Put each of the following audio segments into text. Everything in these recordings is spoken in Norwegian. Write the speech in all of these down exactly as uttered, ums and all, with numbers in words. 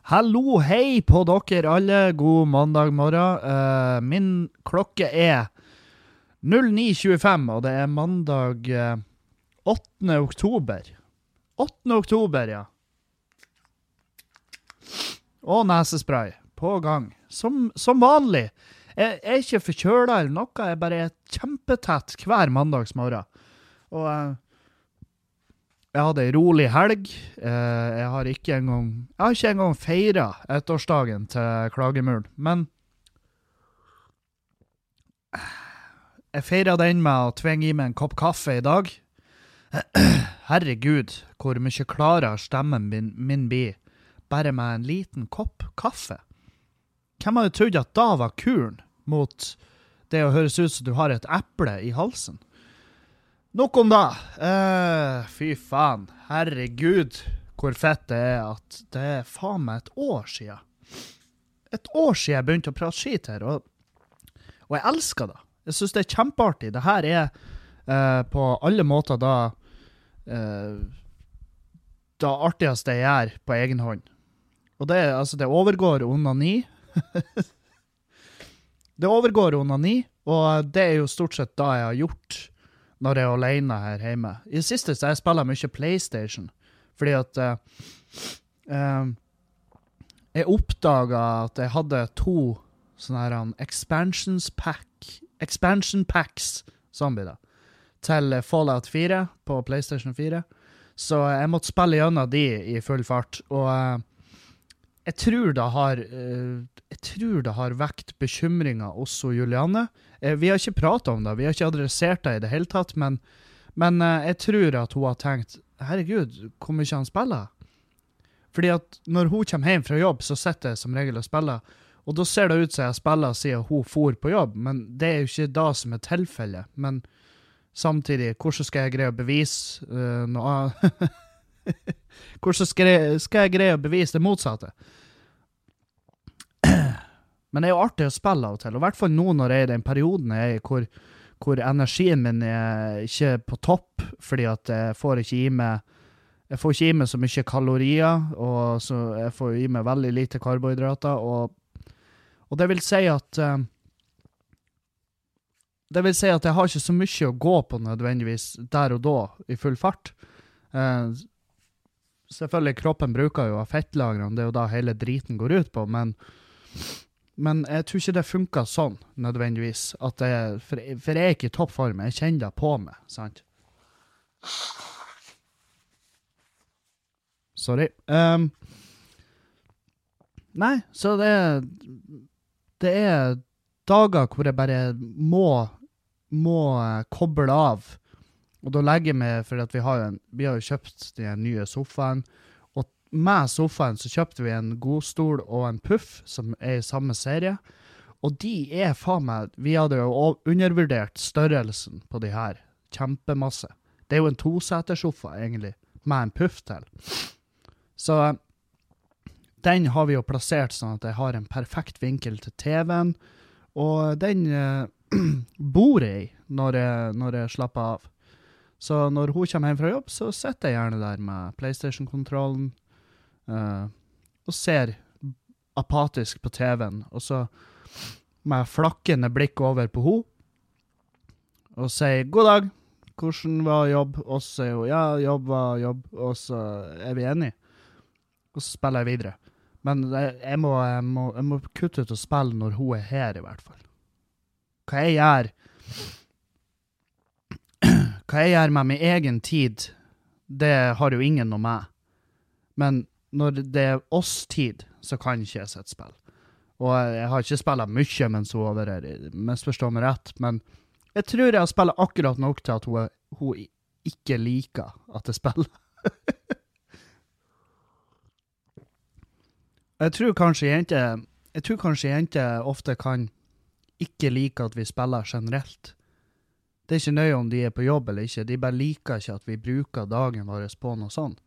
Hallo, hei på dere alle. God mandag morgen. Uh, min klokke er null ni tjuefem, og det er mandag uh, åttende oktober. åttende oktober, ja. Og nesespray på gang. Som, som vanlig. Jeg, jeg er ikke forkjølet eller noe. Jeg bare er kjempetett hver mandagsmorgen. Og... Uh, Jeg hadde en rolig helg. Jeg har ikke engang, jeg har ikke engang feiret ettårsdagen til Klagemuren, men jeg feiret den med å tvinge i meg en kopp kaffe i dag. Herregud, hvor mye klarere stemmen min, min blir, bare med en liten kopp kaffe. Hvem hadde trodd at da var kuren mot det å høres ut som du har et eple i halsen? Nok om da. Uh, fy faen. Herregud, hvor fett det er at det er faen meg et år siden. Et år siden jeg begynte å prate skit her, og, og jeg elsker det. Jeg synes det er kjempeartig. Det her er uh, på alle måter da uh, det artigste jeg gjør på egen hånd. Og det, altså, det overgår onani. Det overgår onani, og det er jo stort sett da jeg har gjort når jeg er alene her hjemme. I det siste så jeg spiller mye PlayStation, fordi at uh, uh, jeg oppdaget at jeg hadde to sånne her um, expansions pack, expansion packs, sånn blir det, til Fallout fire på PlayStation fire. Så jeg måtte spille gjennom de i full fart, og uh, jeg tror det har, uh, jeg tror det har vekt bekymringer også Juliane. Vi har ikke pratet om det, vi har ikke adressert det i det hele tatt, men, men jeg tror at hun har tenkt, herregud, hvor mye han spiller? Fordi at når hun kommer hjem fra jobb, så sitter jeg som regel og spiller, og da ser det ut som jeg spiller siden hun for på jobb, men det er jo ikke det som er tilfellet. Men samtidig, hvordan skal jeg greie å bevise uh, noe? Hvordan skal jeg, skal jeg greie å bevise det motsatte? Men det er jo artig å spille av og til, og i hvert fall nå når jeg er i den perioden jeg er i hvor, hvor energien min er ikke på topp, fordi at jeg får ikke i meg, jeg får ikke i meg så mye kalorier, og så jeg får i meg veldig lite karbohydrater, og, og det vil si at uh, det vil si at jeg har ikke så mye å gå på nødvendigvis der og da, i full fart. Uh, selvfølgelig, kroppen bruker jo av fettlagrene, det er jo da hele driten går ut på, men Men jeg tror ikke det funker sånn, nødvendigvis. At jeg, for, for jeg er ikke i toppform, jeg kjenner det på meg, sant? Sorry. Um, nei, så det er, det er dager hvor jeg bare må, må koble av. Og da legger jeg meg, for at vi har, en, vi har jo kjøpt den nye sofaen, med sofaen så kjøpte vi en godstol og en puff som er i samme serie, og de er faen meg, vi hadde jo undervurdert størrelsen på de her, kjempemasse. Det er jo en tosetersofa egentlig, med en puff til. Så den har vi jo plassert sånn at jeg har en perfekt vinkel til T V-en, og den eh, bor jeg i når jeg, når jeg slapper av. Så når hun kommer hjem fra jobb, så sitter jeg gjerne der med PlayStation-kontrollen, Uh, og ser apatisk på T V-en, og så med flakkende blikk over på hun, og sier, god dag, hvordan var jobb? Og så sier hun, ja, jobb var jobb, og så er vi enige. Og så spiller jeg videre. Men jeg, jeg, må, jeg, må, jeg må kutte ut og spille når hun er her i hvert fall. Hva jeg gjør, hva jeg gjør med min egen tid, det har jo ingen noe med. Men når det er oss-tid, så kan ikke jeg sette spill. Og jeg har ikke spillet mye mens hun over her, misforstår meg rett, men jeg tror jeg har spillet akkurat nok til at hun, hun ikke liker at jeg spiller. jeg tror kanskje jente, jeg tror kanskje jente ofte kan ikke like at vi spiller generelt. Det er ikke nøye om de er på jobb eller ikke, de bare liker ikke at vi bruker dagen vår på noe sånt.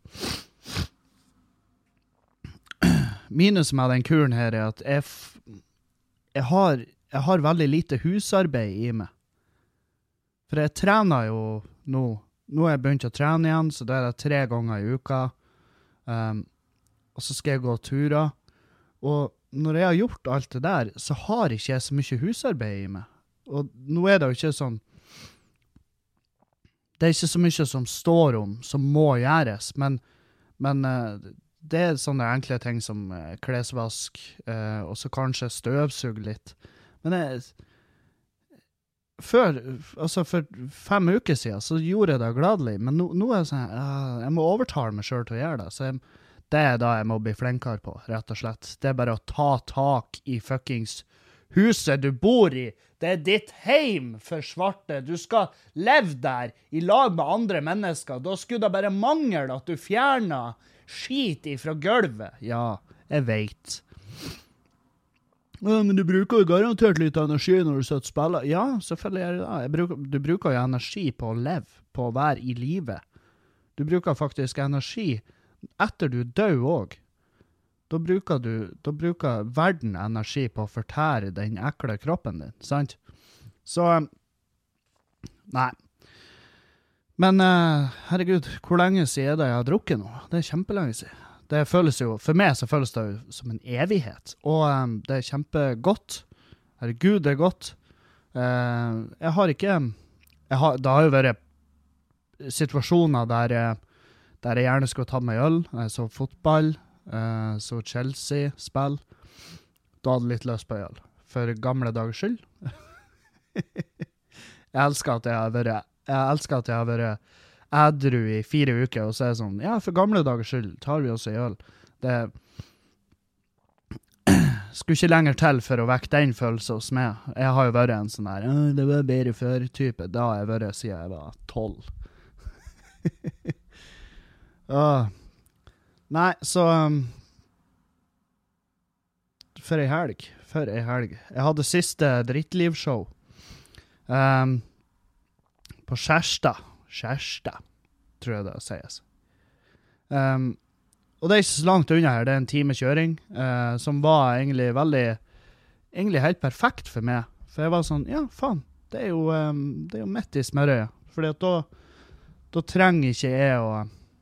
Minus med den kuren her er at jeg, f jeg, har, jeg har veldig lite husarbeid i meg. For jeg trener jo nå. Nå har jeg begynt å trene igjen, så det er det tre ganger i uka. Um, og så skal jeg gå turer. Og når jeg har gjort alt det der, så har ikke jeg så mye husarbeid i meg. Og nå er det jo ikke sånn, det er ikke så mye som står om, som må gjøres, men, men uh, det er sånne enkle ting som uh, klesvask, uh, og så kanskje støvsug litt. Men jeg, før, altså for fem uker siden, så gjorde jeg det gladelig, men nå, nå er det sånn, uh, jeg må overtale meg selv til å gjøre det, så jeg, det er da jeg må bli flinkere på, rett og slett. Det er bare å ta tak i fuckings huset du bor i. Det er ditt heim for svarte. Du skal leve der i lag med andre mennesker. Da skulle det bare mangle at du fjerner skit ifra gulvet. Ja, jeg vet. Ja, men du bruker jo garantert litt energi når du sitter og spiller. Ja, selvfølgelig er det det. Jeg bruker, du bruker jo energi på å leve, på å være i livet. Du bruker faktisk energi etter du dør også. Da bruker du, da bruker verden energi på å fortære den ekle kroppen din, sant? Så, nei. Men, uh, herregud, hvor lenge siden er det jeg har drukket nå? Det er kjempelenge siden. Det føles jo, for meg så føles det jo som en evighet, og um, det er kjempegodt. Herregud, det er godt. Uh, jeg har ikke, jeg har, det har jo vært situasjoner der, der jeg gjerne skulle ta meg øl, jeg så fotball, Uh, så Chelsea spill, da hadde litt løs på øl for gamle dagers skyld. Jeg elsker at jeg har vært jeg elsker at jeg har vært ædru i fire uker og så er det sånn, ja, for gamle dagers skyld tar vi også i øl. Det skulle ikke lenger til for å vekke den følelsen hos meg. Jeg har jo vært en sånn her, det var bedre før type, da har jeg vært siden jeg var tolv. Åh Nei, så um, for ei helg, for ei helg. Jeg hadde siste drittlivshow um, på Skjærstad, Skjærstad, tror jeg det sies. Um, og det er ikke så langt unna her, det er en time kjøring, uh, som var egentlig veldig, egentlig helt perfekt for meg. For jeg var sånn, ja, faen, det er jo, um, det er jo midt i smørøyet, fordi at da, da trenger ikke jeg å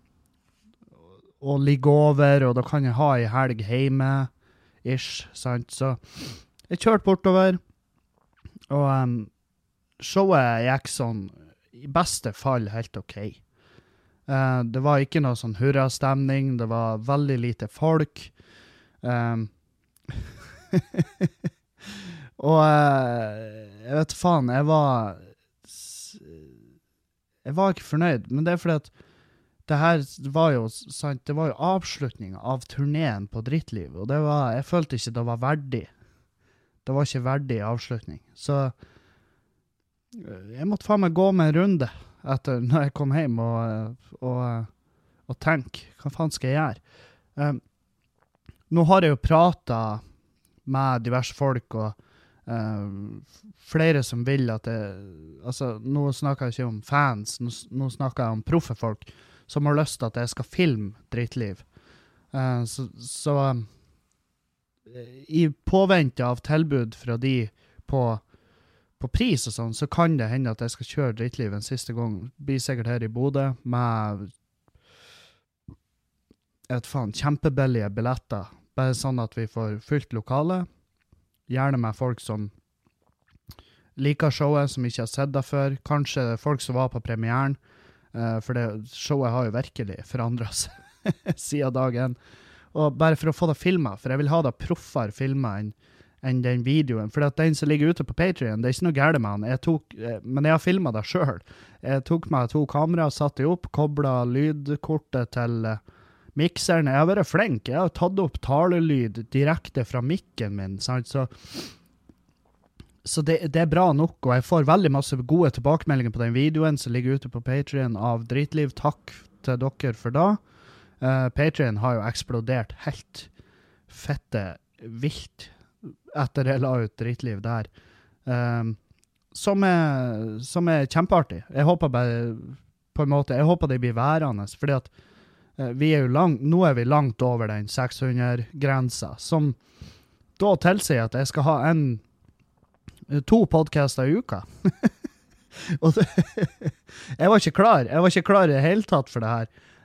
og ligge over, og da kan jeg ha i helg hjemme, ish, sant? Så jeg kjørte bortover, og um, showet gikk sånn, i beste fall helt ok. Uh, det var ikke noe sånn hurra-stemning, det var veldig lite folk. Um, og uh, jeg vet faen, jeg var jeg var ikke fornøyd, men det er fordi at det her var jo, sant, det var jo avslutningen av turneen på Drittliv, og det var, jeg følte ikke det var verdig. Det var ikke verdig avslutning. Så jeg måtte faen meg gå med en runde etter når jeg kom hjem og, og, og tenke, hva faen skal jeg gjøre? Um, nå har jeg jo pratet med diverse folk, og um, flere som vil at det, altså, nå snakker jeg ikke om fans, nå, nå snakker jeg om proffe folk, som har lyst til at jeg skal filme Drittliv. Uh, så så um, i påvente av tilbud fra de på, på pris og sånn, så kan det hende at jeg skal kjøre Drittliv en siste gang. Blir sikkert her i Bodø med et faen kjempebillige billetter. Bare sånn at vi får fullt lokale. Gjerne med folk som liker showet, som ikke har sett det før. Kanskje folk som var på premieren. Uh, for det showet har jo virkelig forandret seg siden dagen. Og bare for å få det filmet, for jeg vil ha det proffere filmet enn, enn den videoen. For at den som ligger ute på Patreon, det er ikke noe gærent med han. Jeg tok, uh, men jeg har filmet det selv. Jeg tok med to kamera, satte det opp, koblet lydkortet til uh, mikseren. Jeg har vært flink. Jeg har tatt opp talelyd direkte fra mikken min, sant? Så Så det, det er bra nok, og jeg får veldig masse gode tilbakemeldinger på den videoen som ligger ute på Patreon av Drittliv. Takk til dere for da. Uh, Patreon har jo eksplodert helt fette vilt etter jeg la ut Drittliv der. Um, som, er, som er kjempeartig. Jeg håper bare på en måte, jeg håper det blir værende, fordi at uh, vi er jo langt, nå er vi langt over den seks hundre-grensa, som da tilsier at jeg skal ha en to podcaster i uka. Og det, jeg var ikke klar. Jeg var ikke klar i det hele tatt for det her.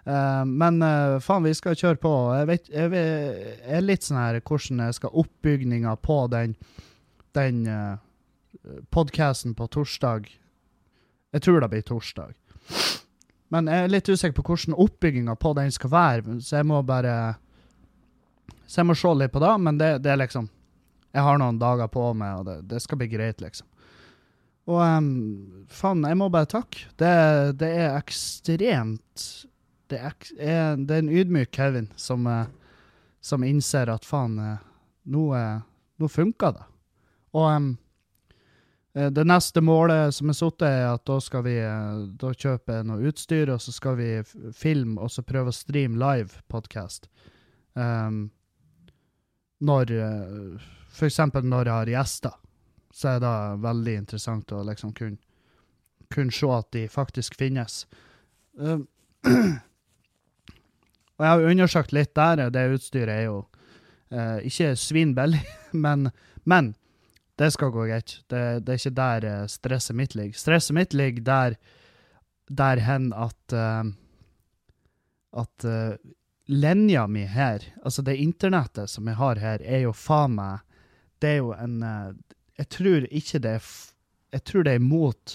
Uh, men uh, faen, vi skal kjøre på. Jeg vet, jeg, vet, jeg er litt sånn her hvordan jeg skal oppbygninga på den, den uh, podcasten på torsdag. Jeg tror det blir torsdag. Men jeg er litt usikker på hvordan oppbygginga på den skal være, så jeg må bare så jeg må se litt på det, men det, det er liksom jeg har noen dager på meg, og det, det skal bli greit, liksom. Og um, faen, jeg må bare takke. Det, det er ekstremt det er, er, det er en ydmyk Kevin som, uh, som innser at faen, uh, nå, uh, nå funker det. Og um, det neste målet som er satt er at da skal vi da kjøpe noe utstyr, og så skal vi filme, og så prøve å streame live podcast. Um, når, for eksempel når jeg har gjester, så er det veldig interessant å liksom kunne, kunne se at de faktisk finnes. Um, og jeg har undersøkt litt der, det utstyret er jo uh, ikke svinbillig, men, men det skal gå greit. Det, det er ikke der uh, stresset mitt ligger. Stresset mitt ligger der, der hen at, uh, at uh, linja mi her, altså det internettet som jeg har her, er jo faen meg, det er jo en, uh, jeg tror ikke det er, f- jeg tror det er imot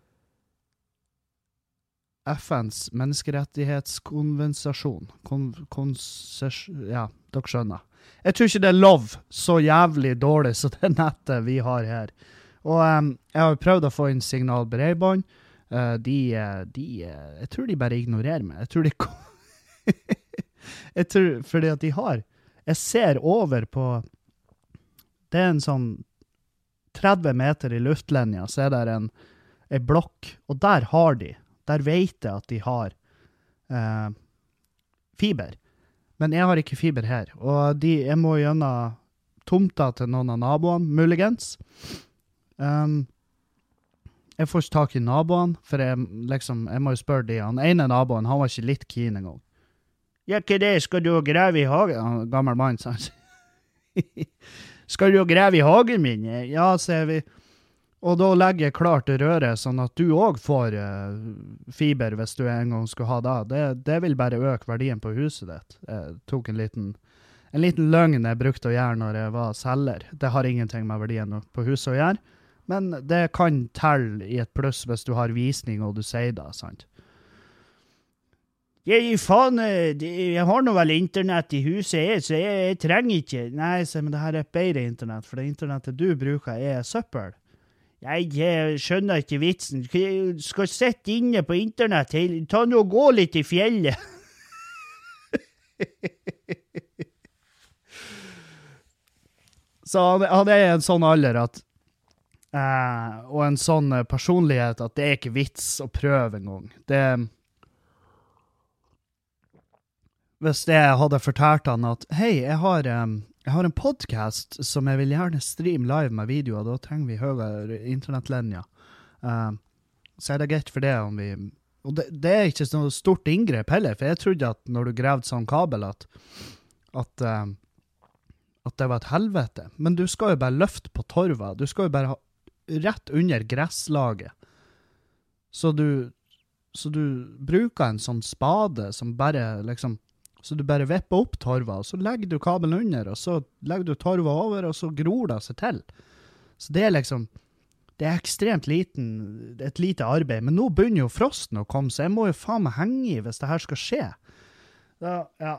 F N's menneskerettighetskonvensasjon. Kon, konses, ja, dere skjønner. Jeg tror ikke det er lov så jævlig dårlig som det nettet vi har her. Og um, jeg har prøvd å få inn signal bredbånd. Uh, de, de, jeg tror de bare ignorerer meg. Jeg tror de jeg tror, fordi at de har jeg ser over på det er en sånn tretti meter i luftlinja, så er det en, en blokk, og der har de der vet jeg at de har uh, fiber. Men jeg har ikke fiber her, og de, jeg må gjennom tomta til noen av naboene, muligens. Um, jeg får ikke tak i naboene, for jeg, liksom, jeg må jo spørre de. Han ene naboen, han var ikke litt keen en gang. Ja, hva det? Skal du grave i hagen? Han, gammel mann, sa han. Skal du grave i hagen min? Ja, sier vi. Og da legger jeg klart røret, sånn at du også får uh, fiber hvis du en gang skal ha det. det. Det vil bare øke verdien på huset ditt. Jeg tok en liten, en liten løgn jeg brukte å gjøre når jeg var selger. Det har ingenting med verdien på huset å gjøre, men det kan telle i et pluss hvis du har visning og du sier det, sant? Jeg, faen, jeg har nå vel internett i huset, så jeg, jeg trenger ikke. Nei, så, men det her er et bedre internett, for det internettet du bruker er søppel. Jeg, jeg skjønner ikke vitsen. Jeg skal sitte inne på internett. Ta nå og gå litt i fjellet. Så han, han er en sånn alder at uh, og en sånn personlighet at det er ikke vits å prøve en gang. Det hvis jeg hadde fortalt han at hei, jeg har um, Jeg har en podcast som jeg vil gjerne streame live med videoer, da trenger vi høyere internettlinjer. Uh, så er det greit for det om vi... Og det, det er ikke noe stort inngrep heller, for jeg trodde at når du gravde sånn kabel at, at, uh, at det var et helvete. Men du skal jo bare løfte på torva. Du skal jo bare ha rett under gresslaget. Så du, så du bruker en sånn spade som bare liksom... Så du bare vipper opp torva, og så legger du kabelen under, og så legger du torva over, og så gror det seg til. Så det er liksom, det er ekstremt liten, et lite arbeid. Men nå begynner jo frosten å komme, så jeg må jo faen meg henge i hvis det her skal skje. Da, ja.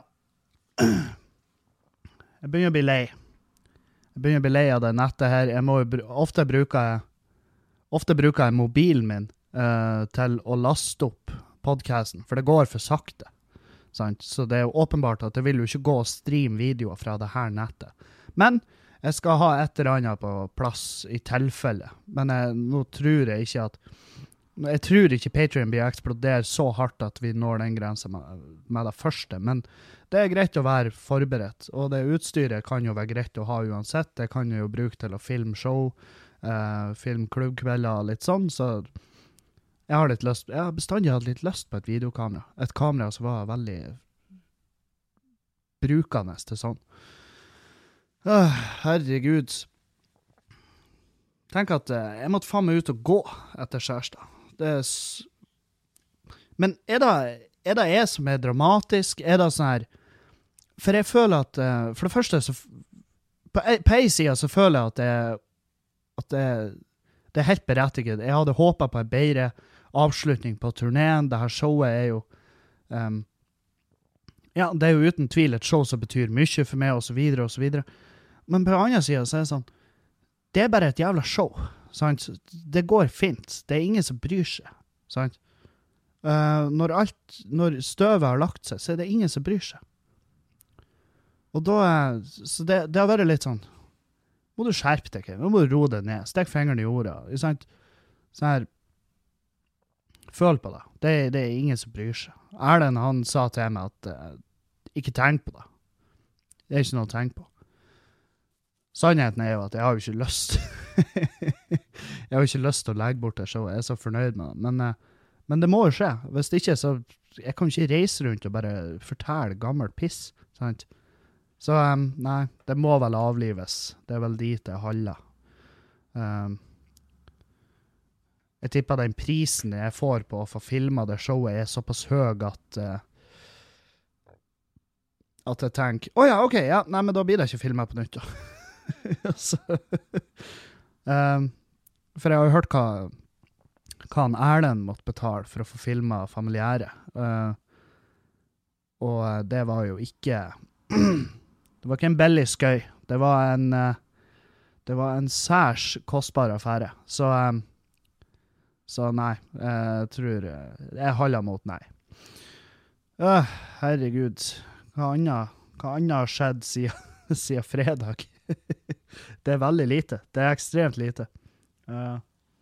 Jeg begynner å bli lei. Jeg begynner å bli lei av det nettet her. Jeg må jo, ofte bruker jeg, ofte bruker jeg mobilen min uh, til å laste opp podcasten, for det går for sakte. Sant? Så det er jo åpenbart at det vil jo ikke gå og streame videoer fra det her nettet. Men jeg skal ha et eller annet på plass i tilfelle. Men jeg, nå tror jeg ikke at... Jeg tror ikke Patreon blir eksplodert så hardt at vi når den grensen med, med det første. Men det er greit å være forberedt. Og det utstyret kan jo være greit å ha uansett. Det kan jeg jo bruke til å filme show, eh, filme klubbkvelder og litt sånn. Så... Jeg har litt lyst, jeg har bestandig hatt litt lyst på et videokamera. Et kamera som var veldig brukende til sånn. Åh, herregud. Tenk at jeg måtte faen meg ut og gå etter kjæresta. Det er s- Men er det, er det jeg som er dramatisk? Er det sånn her, for jeg føler at, uh, for det første, så, på, på en side så føler jeg at det, at det, det er helt berettiget. Jeg hadde håpet på en bedre avslutning på turneen. Det her showet er jo, um, ja, det er jo uten tvil et show som betyr mye for meg, og så videre, og så videre. Men på den andre siden så er det sånn, det er bare et jævla show, sant? Det går fint. Det er ingen som bryr seg, sant? Uh, når alt, når støvet har lagt seg, så er det ingen som bryr seg. Og da, så det, det har vært litt sånn, må du skjerpe deg, Kevin, nå må du ro deg ned, stekk fingeren i jorda, sant? Sånn her, føl på det. det, det er ingen som bryr seg. Erlend, han sa til meg at, uh, ikke tenk på det. Det er ikke noe å tenke på. Sannheten er jo at jeg har jo ikke lyst. jeg har jo ikke lyst til å legge bort det showet, jeg er så fornøyd med det, men... Uh, Men det må jo skje. Hvis det ikke, så jeg kan ikke reise rundt og bare fortelle gammel piss, sant? Så um, nei, det må vel avlives. Det er vel dit det holder. Um, jeg tipper den prisen jeg får på å få filmet det showet er såpass høy at uh, at jeg tenker, åja, oh, ok, ja, nei, men da blir det ikke filmet på nytt da. så, um, for jeg har jo hørt hva hva han Erlend måtte betale for å få filmet familiære. Uh, og det var jo ikke... det var ikke en billig skøy. Det var en... Uh, det var en særs kostbar affære. Så... Um, så nei, jeg tror... Jeg holder mot nei. Uh, herregud. Hva annet, hva annet har skjedd siden, siden fredag? det er veldig lite. Det er ekstremt lite. Uh,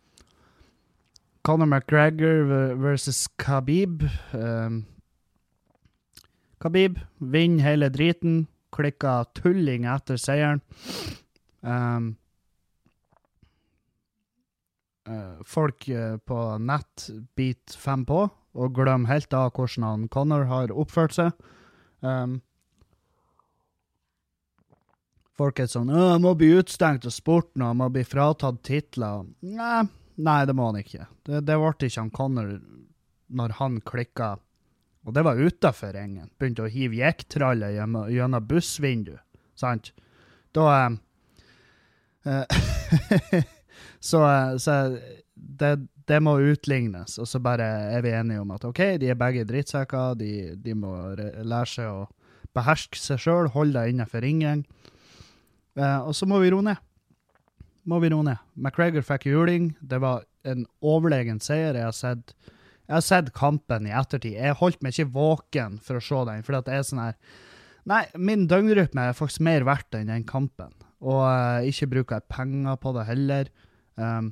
Conor McGregor versus Khabib. Um, Khabib vinner hele driten. Klikka tulling etter seieren. Um, uh, folk uh, på nett bit fem på, og glem helt av hvordan han Conor har oppført seg. Um, folk er sånn, han må bli utstengt av sporten, og han må bli fratatt titler. Nei. Nei, det må han ikke. Det, det ble ikke han Conor når han klikket, og det var utenfor ringen, begynte å hive jekktraller gjennom bussvindu, sant? Da, eh, så, så det, det må utlignes, og så bare er vi enige om at ok, de er begge drittsekker, de, de må lære seg å beherske seg selv, holde deg innenfor ringen, eh, og så må vi ro ned. Må vi roe ned. McGregor fikk juling. Det var en overlegen seier. Jeg har sett, jeg har sett kampen i ettertid. Jeg holdt meg ikke våken for å se den, for det er sånn her... Nei, min døgnrytme er faktisk mer verdt enn den kampen. Og uh, ikke bruker jeg penger på det heller. Um,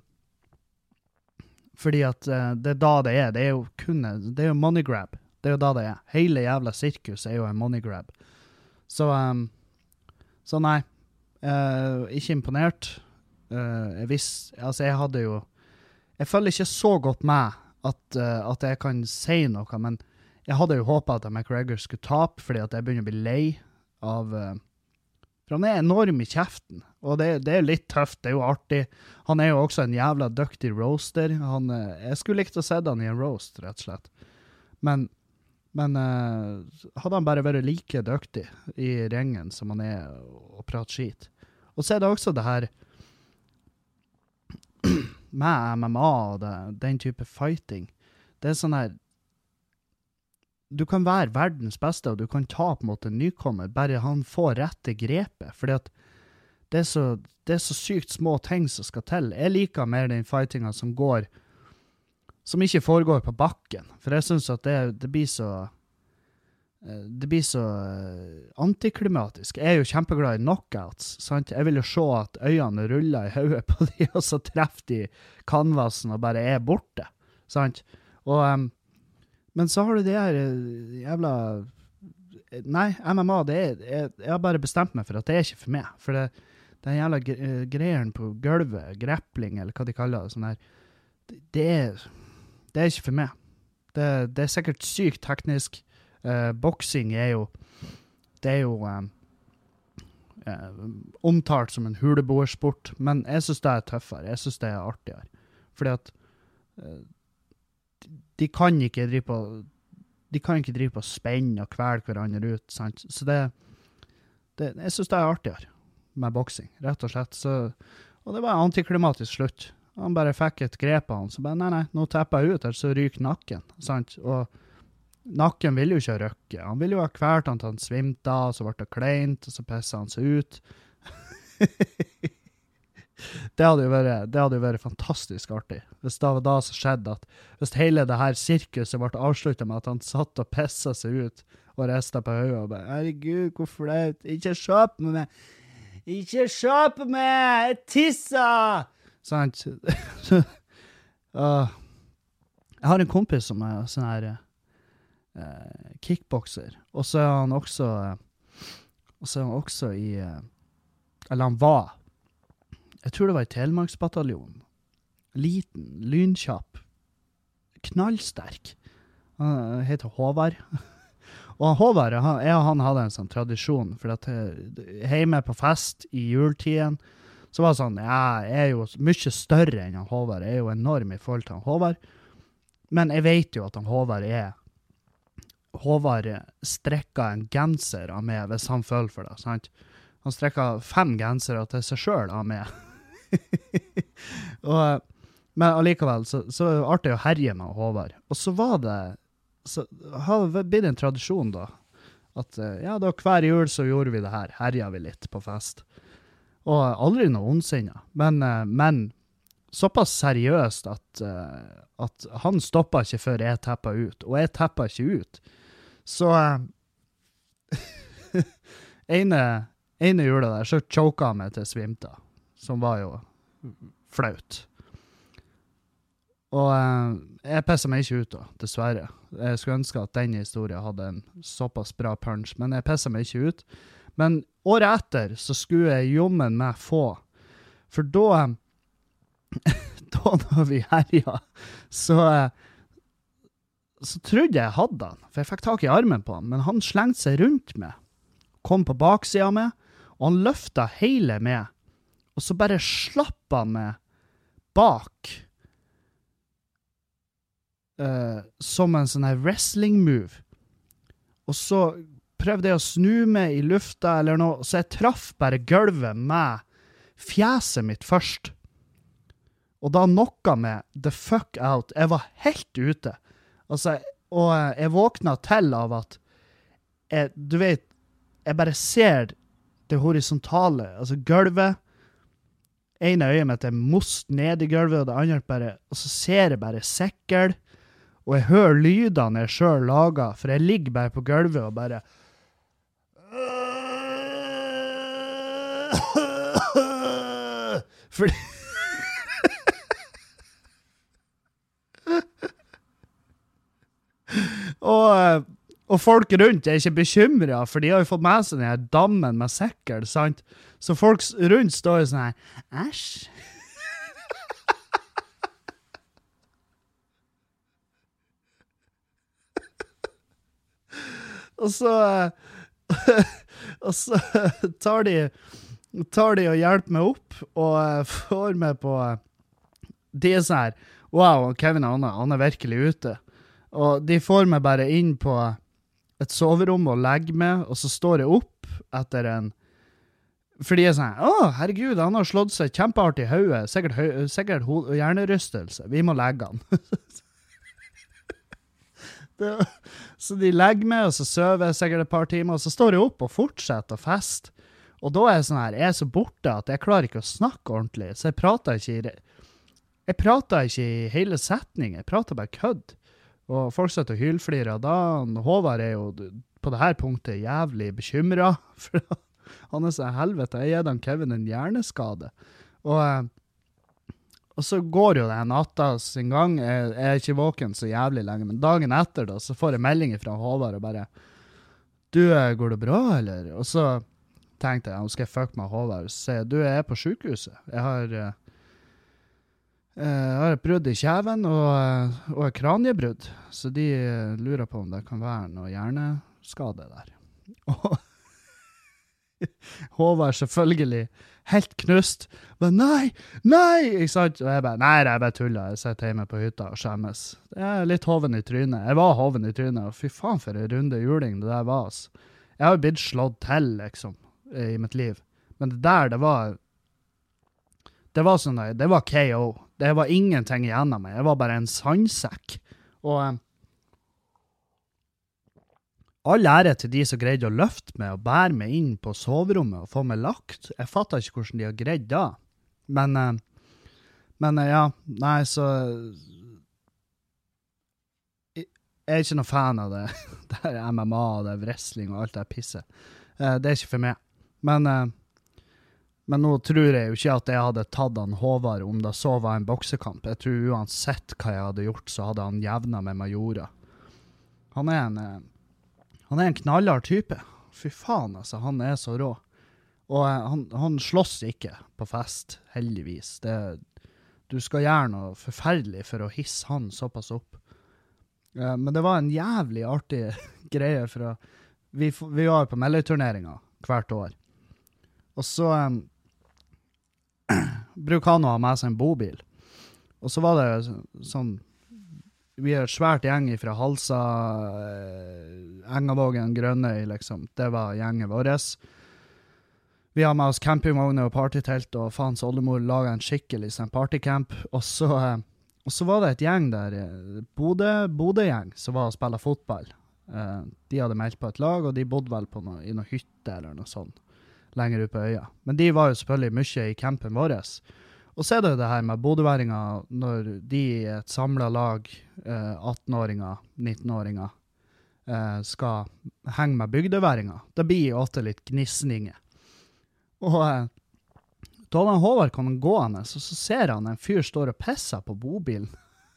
fordi at uh, det er da det er. Det er jo kun... Det er jo money grab. Det er jo da det er. Hele jævla sirkus er jo en money grab. Så, um, så nei. Uh, ikke imponert. Uh, jeg visste, altså jeg hadde jo, jeg føler ikke så godt med at, uh, at jeg kan si noe, men jeg hadde jo håpet at McGregor skulle tape, fordi at jeg begynner å bli lei av, uh, for han er enorm i kjeften, og det, det er litt tøft, det er jo artig, han er jo også en jævla dyktig roaster, han, uh, jeg skulle likt å se han i en roast, rett og slett, men, men uh, hadde han bare vært like dyktig i ringen som han er og prate skit, og så er det også det her, med M M A og det, den type fighting, det er sånn her, du kan være verdens beste, og du kan ta på en måte en nykommer, bare han får rette grepet, fordi at det er, så, det er så sykt små ting som skal til. Jeg liker mer den fightinga som går, som ikke foregår på bakken, for jeg synes at det, det blir så, det blir så antiklimatisk. Jeg er jo kjempeglad i knockouts, sant? Jeg vil jo se at øynene ruller i hodet på de, og så treffer de kanvasen og bare er borte, sant? Og, um, men så har du det her jævla... Nei, M M A, det er, jeg, jeg har bare bestemt meg for at det er ikke for meg, for det, den jævla greieren på gulvet, grappling, eller hva de kaller det, sånn her, det, det, er, det er ikke for meg. Det, det er sikkert sykt teknisk. Uh, boksing er jo det er jo um, uh, omtalt som en huleboersport, men jeg synes det er tøffere, jeg synes det er artigere, fordi at uh, de kan ikke drive på de kan ikke drive på spenn og kvel hverandre ut, sant? Så det, det jeg synes det er artigere med boksing, rett og slett. Så, og det var en antiklimatisk slutt. Han bare fikk et grep av han, så bare, nei, nei, nå tepper jeg ut, eller så ryker nakken, sant? Og nakken ville jo ikke røkke. Han ville jo ha kvært han til han svimte av, så ble det kleint, og så pisset han seg ut. det, hadde jo vært, det hadde jo vært fantastisk artig. Hvis det var da som skjedde at, hvis hele det her sirkuset ble avsluttet med at han satt og pisset seg ut, og restet på høyet, og bare, herregud, hvorfor det? Ikke se på meg! Ikke se på meg! Jeg tisser! Sant? uh, jeg har en kompis som er sånn her uh, kickbokser, og så er han også uh, og så er han også i uh, eller han var jeg tror det var i Telemarksbataljonen, liten, lynkjapp, knallsterk. Han heter Håvard. Og han Håvard, han, jeg og han hadde en sånn tradisjon, for at hjemme på fest i juletiden, så var det sånn, ja, jeg er jo mye større enn han Håvard, jeg er jo enorm i forhold til han Håvard, men jeg vet jo at han Håvard er, Håvard strekker en genser av meg hvis han føler for det, sant? Han strekker fem gensere til seg selv av meg. og, men allikevel, så, så er det artig å herje med Håvard. Og så var det, så har det blitt en tradisjon da, at ja, da hver jul så gjorde vi det her, herja vi litt på fest. Og aldri noe ondsinnet, men, men såpass seriøst at, at han stoppet ikke før jeg teppet ut, og jeg teppet ikke ut. Så ene, ene jula der, så choket han meg til svimta, som var jo flaut. Og eh, jeg pisset meg ikke ut da, dessverre. Jeg skulle ønske at den historien hadde en såpass bra punch, men jeg pisset meg ikke ut. Men året etter så skulle jeg jommen meg få, for da, da når vi herja, så, så trodde jeg hadde han, for jeg fikk tak i armen på han, men han slengte seg rundt meg, kom på baksiden med, og han løftet hele med, og så bare slapp han meg bak, Uh, som en sånn her wrestling move. Og så prøvde jeg å snu meg i lufta eller noe, så jeg traff bare gulvet med fjeset mitt først. Og da nokka meg the fuck out. Jeg var helt ute. Altså, og uh, jeg våkna til av at jeg, du vet, jeg bare ser det horisontale, altså gulvet. En av øyet mitt er most ned i gulvet, og det andre bare, og så ser jeg bare sekkel. Og jeg hører lydene jeg selv lager, for jeg ligger bare på gulvet og bare Fordi og, og folk rundt er ikke bekymret, for de har jo fått med seg den her dammen med sekkel, sant? Så folk rundt står jo sånn her, æsj. Og så, og så tar de, tar de og hjelper meg opp, og får meg på, de er sånn her, wow, Kevin og Anna, han er virkelig ute. Og de får meg bare inn på et soverom og legger meg, og så står jeg opp etter en, for de er sånn, å, herregud, han har slått seg kjempeartig i hodet, sikkert, høy, sikkert ho- hjernerystelse, vi må legge han. Det, så de legger meg, og så søver jeg sikkert et par timer, og så står jeg opp og fortsetter å feste. Og da er jeg sånn her, jeg er så borte at jeg klarer ikke å snakke ordentlig, så jeg prater ikke i, jeg prater ikke i hele setning, jeg prater bare kødd. Og folk sitter og hylflirer, og da, Håvard er jo på det her punktet jævlig bekymret, for han er så helvete, jeg gir den Kevin en hjerneskade. Og Og så går jo det en natta sin gang, jeg, jeg er ikke våken så jævlig lenge, men dagen etter da, så får jeg melding fra Håvard og bare, du, går det bra, eller? Og så tenkte jeg, nå skal jeg fuck med Håvard, så sier jeg, du, jeg er på sykehuset. Jeg har, uh, jeg har et brudd i kjeven og, og et kraniebrudd, så de lurer på om det kan være noe hjerneskade der. Og Håvard selvfølgelig helt knust. Men nei, nei, ikke sant? Og jeg bare, nei, jeg bare tuller. Jeg sitter hjemme på hytta og skjemmes. Jeg er litt hoven i trynet. Jeg var hoven i trynet, og fy faen for en runde juling det der var. Altså. Jeg har jo blitt slått til, liksom, i mitt liv. Men det der, det var, det var sånn der, det var K O. Det var ingenting igjen av meg. Jeg var bare en sandsekk. Og all ære til de som greide å løfte meg og bære meg inn på soverommet og få meg lagt. Jeg fattet ikke hvordan de har greid da. Men, men ja, nei, så jeg er ikke noe fan av det. Det er M M A, det er wrestling og alt det er pisset. Det er ikke for meg. Men, men nå tror jeg jo ikke at jeg hadde tatt han Håvard om det så var en boksekamp. Jeg tror uansett hva jeg hadde gjort, så hadde han jevnet med Majora. Han er en... Han er en knallhard type. Fy faen, altså. Han er så rå. Og uh, han, han slåss ikke på fest, heldigvis. Det, du skal gjøre noe forferdelig for å hisse han såpass opp. Uh, men det var en jævlig artig greie, for å, vi, vi var på meldeturneringer hvert år. Og så um, bruker han å ha med seg en bobil. Og så var det sånn vi er et svært gjeng fra Halsa, eh, Engavågen, Grønnøy, liksom. Det var gjengen våres. Vi har med oss campingvogner og partytelt, og faens oldemor laget en skikkelig sånn partycamp. Og så, eh, og så var det et gjeng der, Bodø, Bodø-gjeng, som var å spille fotball. Eh, de hadde meldt på et lag, og de bodde vel på noe, i noe hytte eller noe sånt, lenger ut på øya. Men de var jo selvfølgelig mye i campen våres. Og så er det det her med bodøværinger, når de er et samlet lag, eh, attenåringer, nittenåringer, eh, skal henge med bygdeværinger. Det blir jo ofte litt gnissninger. Og eh, da han Håvard kan gå henne, så, så ser han en fyr står og pisser på bobilen.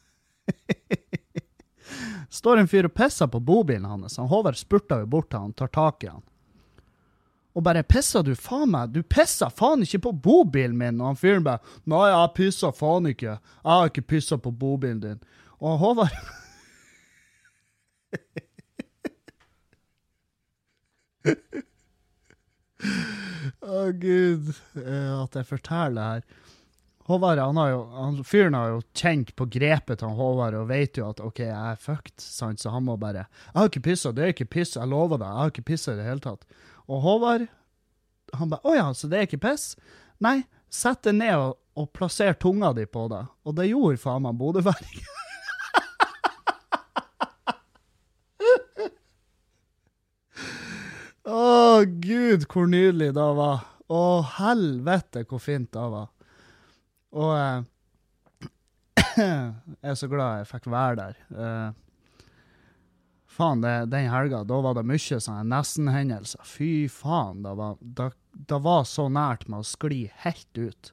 Står en fyr og pisser på bobilen hans. Han Håvard spurter jo bort til han, tar tak i han. Og bare, pisser du faen meg? Du pisser faen ikke på bobilen min. Og han fyren bare, nei, jeg pisser faen ikke. Jeg har ikke pisset på bobilen din. Og Håvard... Å, oh, Gud, at jeg forteller det her. Håvard, han har jo, han, fyren har jo kjent på grepet til han Håvard, og vet jo at, ok, jeg er fucked, sant? Så han må bare, jeg har ikke pisset, det er ikke piss, jeg lover deg, jeg har ikke pisset i det hele tatt. Og Håvard, han bare, åja, så det er ikke piss? Nei, sett det ned og, og plasser tunga di på det. Og det gjorde faen meg bodøværing. Å, Gud, hvor nydelig det var. Å, helvete, hvor fint det var. Og eh, jeg er så glad jeg fikk være der. Eh, faen, det, den helga, da var det mye sånne nesten-hendelser. Fy faen, det var, det, det var så nært med å skli helt ut.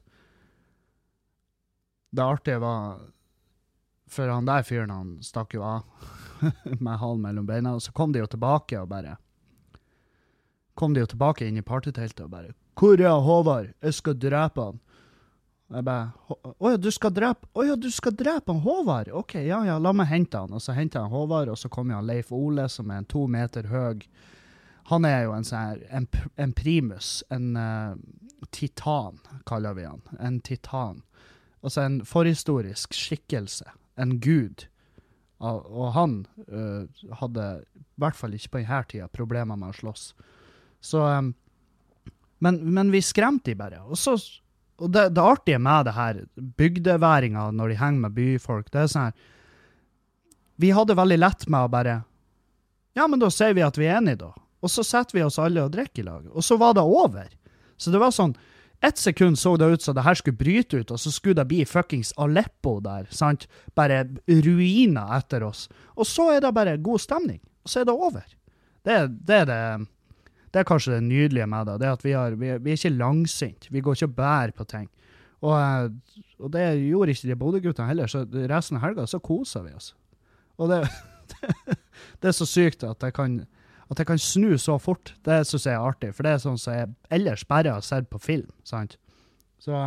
Det artige var, for han der fyren, han stakk jo av med halen mellom beina, og så kom de jo tilbake og bare, kom de jo tilbake inn i partyteltet og bare, hvor er Håvard? Jeg skal drepe han. Jeg bare, åja, du skal drepe, åja, du skal drepe han Håvard? Ok, ja, ja, la meg hente han. Og så hentet han Håvard, og så kom han Leif Ole, som er en to meter høy. Han er jo en sånn her, en, en primus, en uh, titan, kaller vi han. En titan. Altså en forhistorisk skikkelse, en gud. Og, og han uh, hadde, i hvert fall ikke på denne tiden, problemer med å slåss. Så, um, men, men vi skremte de bare, og så... Og det, det artige med det her, bygdeværinger når de henger med byfolk, det er sånn her, vi hadde veldig lett med å bare, ja, men da sier vi at vi er enige da. Og så setter vi oss alle og drikker i lag. Og så var det over. Så det var sånn, ett sekund så det ut så det her skulle bryte ut, og så skulle det bli fuckings Aleppo der, sant? Bare ruiner etter oss. Og så er det bare god stemning. Og så er det over. Det, det er det... Det er kanskje det nydelige med det, det er at vi, har, vi, er, vi er ikke langsint, vi går ikke og bærer på ting. Og, og det gjorde ikke de Bodø-guttene heller, så resten av helga så koser vi oss. Og det, det, det er så sykt at jeg, kan, at jeg kan snu så fort, det synes jeg er artig, for det er sånn som jeg ellers bare har sett på film, sant? Så...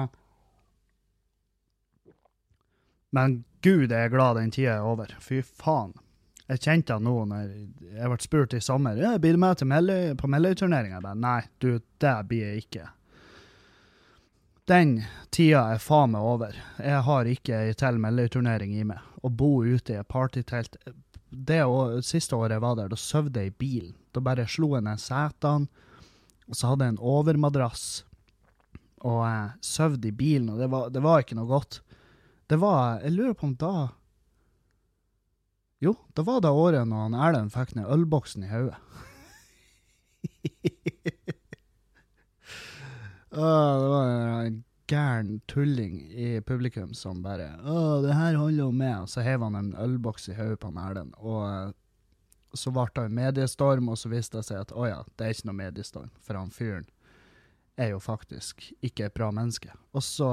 Men Gud, jeg er glad den tiden er over. Fy faen. Jeg kjente han nå når jeg ble spurt i sommer, ja, blir du med til Meløy, på Meløy-turneringen? Jeg bare, nei, du, det blir jeg ikke. Den tida er faen meg over. Jeg har ikke en til Meløy-turnering i meg. Å bo ute i et partytelt. Det år, siste året jeg var der, da søvde jeg i bilen. Da bare slo jeg ned setene, og så hadde jeg en overmadrass, og jeg søvde i bilen, og det var, det var ikke noe godt. Det var, jeg lurer på om da, jo, det var det året når han Erlend fikk ned ølboksen i hodet. Åh, det var en gæren tulling i publikum som bare, åh, det her holder jo med, og så hev han en ølboks i hodet på han Erlend, og så ble det en mediestorm, og så visste jeg seg at, åja, det er ikke noe mediestorm, for han fyren er jo faktisk ikke et bra menneske. Og så,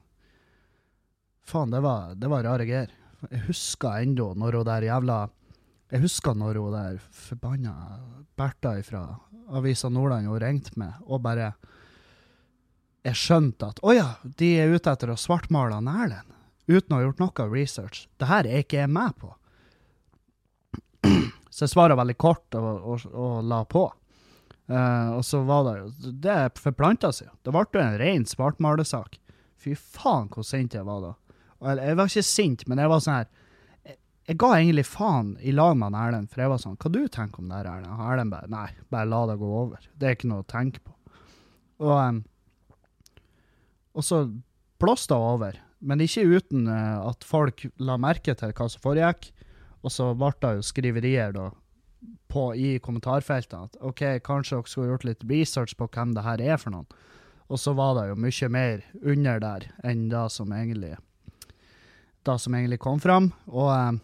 faen, det var, det var rare greier. Jeg husker enda når hun der jævla, jeg husker når hun der forbanna Bertha fra Avisa Nordland og ringte meg, og bare, jeg skjønte at, åja, de er ute etter å svartmale han Erlend, uten å ha gjort noe research. Det her er ikke jeg med på. Så jeg svaret veldig kort og, og, og la på. Uh, og så var det jo, det forplantet seg. Det ble jo en ren svartmalesak. Fy faen hvor sint jeg var da. Og jeg, jeg var ikke sint, men jeg var sånn her, jeg, jeg ga egentlig faen i lag med Erlend, for jeg var sånn, hva du tenker om det her, Erlend? Og Erlend bare, nei, bare la det gå over. Det er ikke noe å tenke på. Og, um, og så blåste det over, men ikke uten uh, at folk la merke til hva som foregikk. Og så ble det jo skriverier da, på, i kommentarfeltet at ok, kanskje dere skulle gjort litt research på hvem det her er for noen. Og så var det jo mye mer under der enn det som egentlig, det som egentlig kom fram. Og, eh,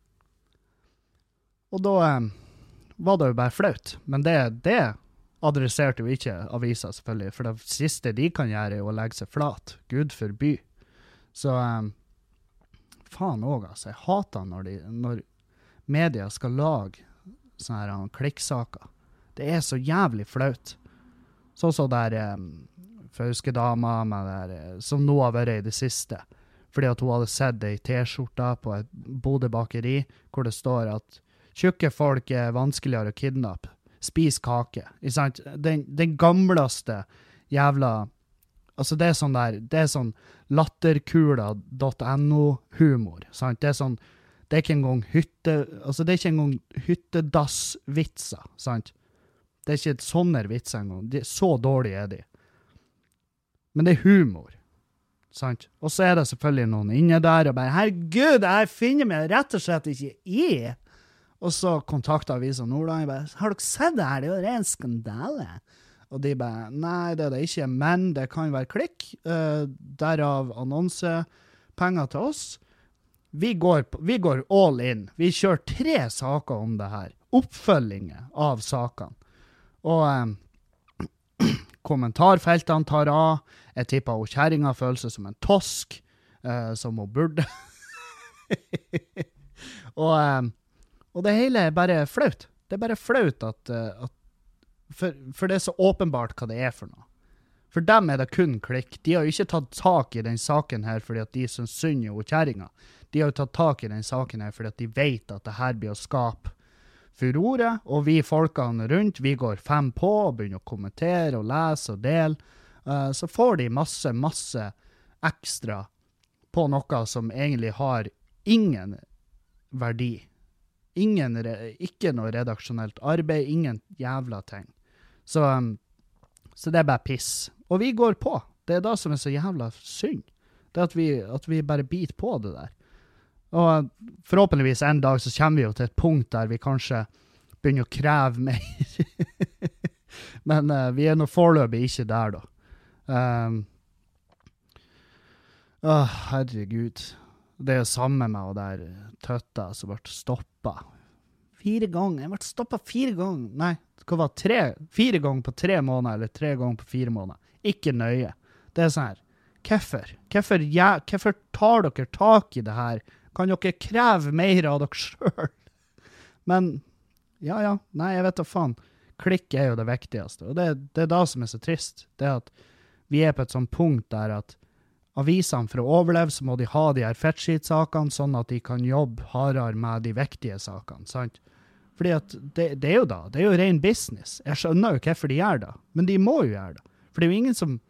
og da eh, var det jo bare flaut. Men det, det adresserte jo ikke avisa selvfølgelig, for det siste de kan gjøre er å legge seg flat. Gud forby. Så eh, faen også, altså. Jeg hater når, de, når media skal lage sånne her klikksaker. Det er så jævlig flaut. Sånn så der um, Fauske-dama med der, som nå har vært i det siste. Fordi at hun hadde sett ei T-skjorta på et Bodø bakeri, hvor det står at tjukke folk er vanskeligere å kidnappe. Spis kake. Den, den gamleste jævla... Altså det er sånn der, det er sånn latterkula punktum no-humor, sant? Det er sånn, det er ikke engang hytte, altså det er ikke engang hyttedass-vitser, sant? Det er ikke et sånne vitser engang, de, så dårlig er de. Men det er humor, sant? Og så er det selvfølgelig noen inne der og bare, herregud, jeg finner meg rett og slett ikke i. Og så kontakter Avisa Nordland og bare, har dere sett det her? Det er jo ren skandale. Og de bare, nei, det er det ikke, men det kan være klikk, uh, derav annonsepenger til oss. Vi går, vi går all in. Vi kjører tre saker om det her. Oppfølginger av sakene. Og um, kommentarfeltene tar av. Jeg tipper hun kjæringen føler seg som en tosk, uh, som hun burde. og, um, og det hele er bare flaut. Det er bare flaut at, uh, at For, for det er så åpenbart hva det er for noe. For dem er det kun klikk. De har jo ikke tatt tak i den saken her fordi at de som synd jo kjæringa. De har jo tatt tak i den saken her fordi at de vet at det her blir å skape furore, og vi folkene rundt, vi går fem på og begynner å kommentere og lese og dele. Uh, så får de masse, masse ekstra på noe som egentlig har ingen verdi. Ingen, ikke noe redaksjonelt arbeid, ingen jævla ting. Så, um, så det er bare piss. Og vi går på. Det er det som er så jævla synd. Det er at vi, at vi bare biter på det der. Og forhåpentligvis en dag så kommer vi jo til et punkt der vi kanskje begynner å kreve mer. Men uh, vi er nå foreløpig ikke der da. Um, å, herregud. Det er jo samme med å der tøtta som ble stoppet. Fire ganger. Jeg ble stoppet fire ganger. Nei, det var tre, fire ganger på tre måneder, eller tre ganger på fire måneder. Ikke nøye. Det er sånn her. Hvorfor? Hvorfor, ja, hvorfor tar dere tak i det her? Kan dere kreve mer av dere selv? Men, ja, ja. Nei, jeg vet da faen. Klikk er jo det viktigste. Og det, det er det som er så trist. Det er at vi er på et sånt punkt der at avisene for å overleve, så må de ha de her fettskitsakene, sånn at de kan jobbe hardere med de viktige sakene, sant? Fordi at det, det er jo da, det er jo ren business. Jeg skjønner jo hvorfor de gjør det, men de må jo gjøre det. For det er jo ingen som...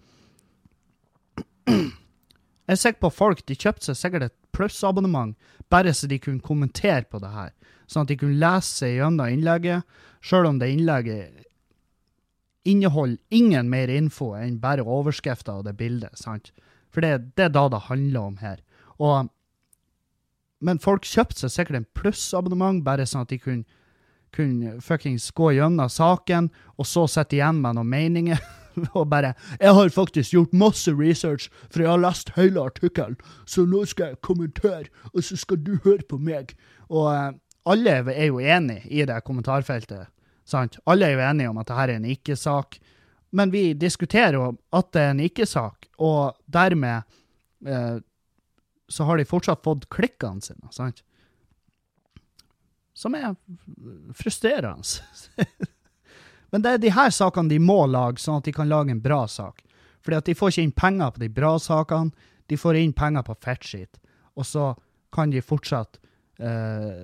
Jeg er sikker på folk, de kjøpte seg sikkert et plussabonnement, bare så de kunne kommentere på det her, sånn at de kunne lese seg gjennom innlegget, selv om det innlegget inneholder ingen mer info enn bare overskrifter av det bildet, sant? For det, det er da det handler om her. Og, men folk kjøpte seg sikkert en plussabonnement, bare sånn at de kunne, kunne fuckings gå gjennom saken, og så sette igjen med noen meninger, og bare, jeg har faktisk gjort masse research, for jeg har lest hele artikkelen, så nå skal jeg kommentere, og så skal du høre på meg. Og uh, alle er jo enige i det kommentarfeltet, sant? Alle er jo enige om at dette er en ikke-sak, men vi diskuterer jo at det er en ikke-sak, og dermed uh, så har de fortsatt fått klikkene sine, sant? Som er frustrerende. Men det er de her sakene de må lage, sånn at de kan lage en bra sak. Fordi at de får ikke inn penger på de bra sakene, de får inn penger på fettskit. Og så kan de fortsatt eh,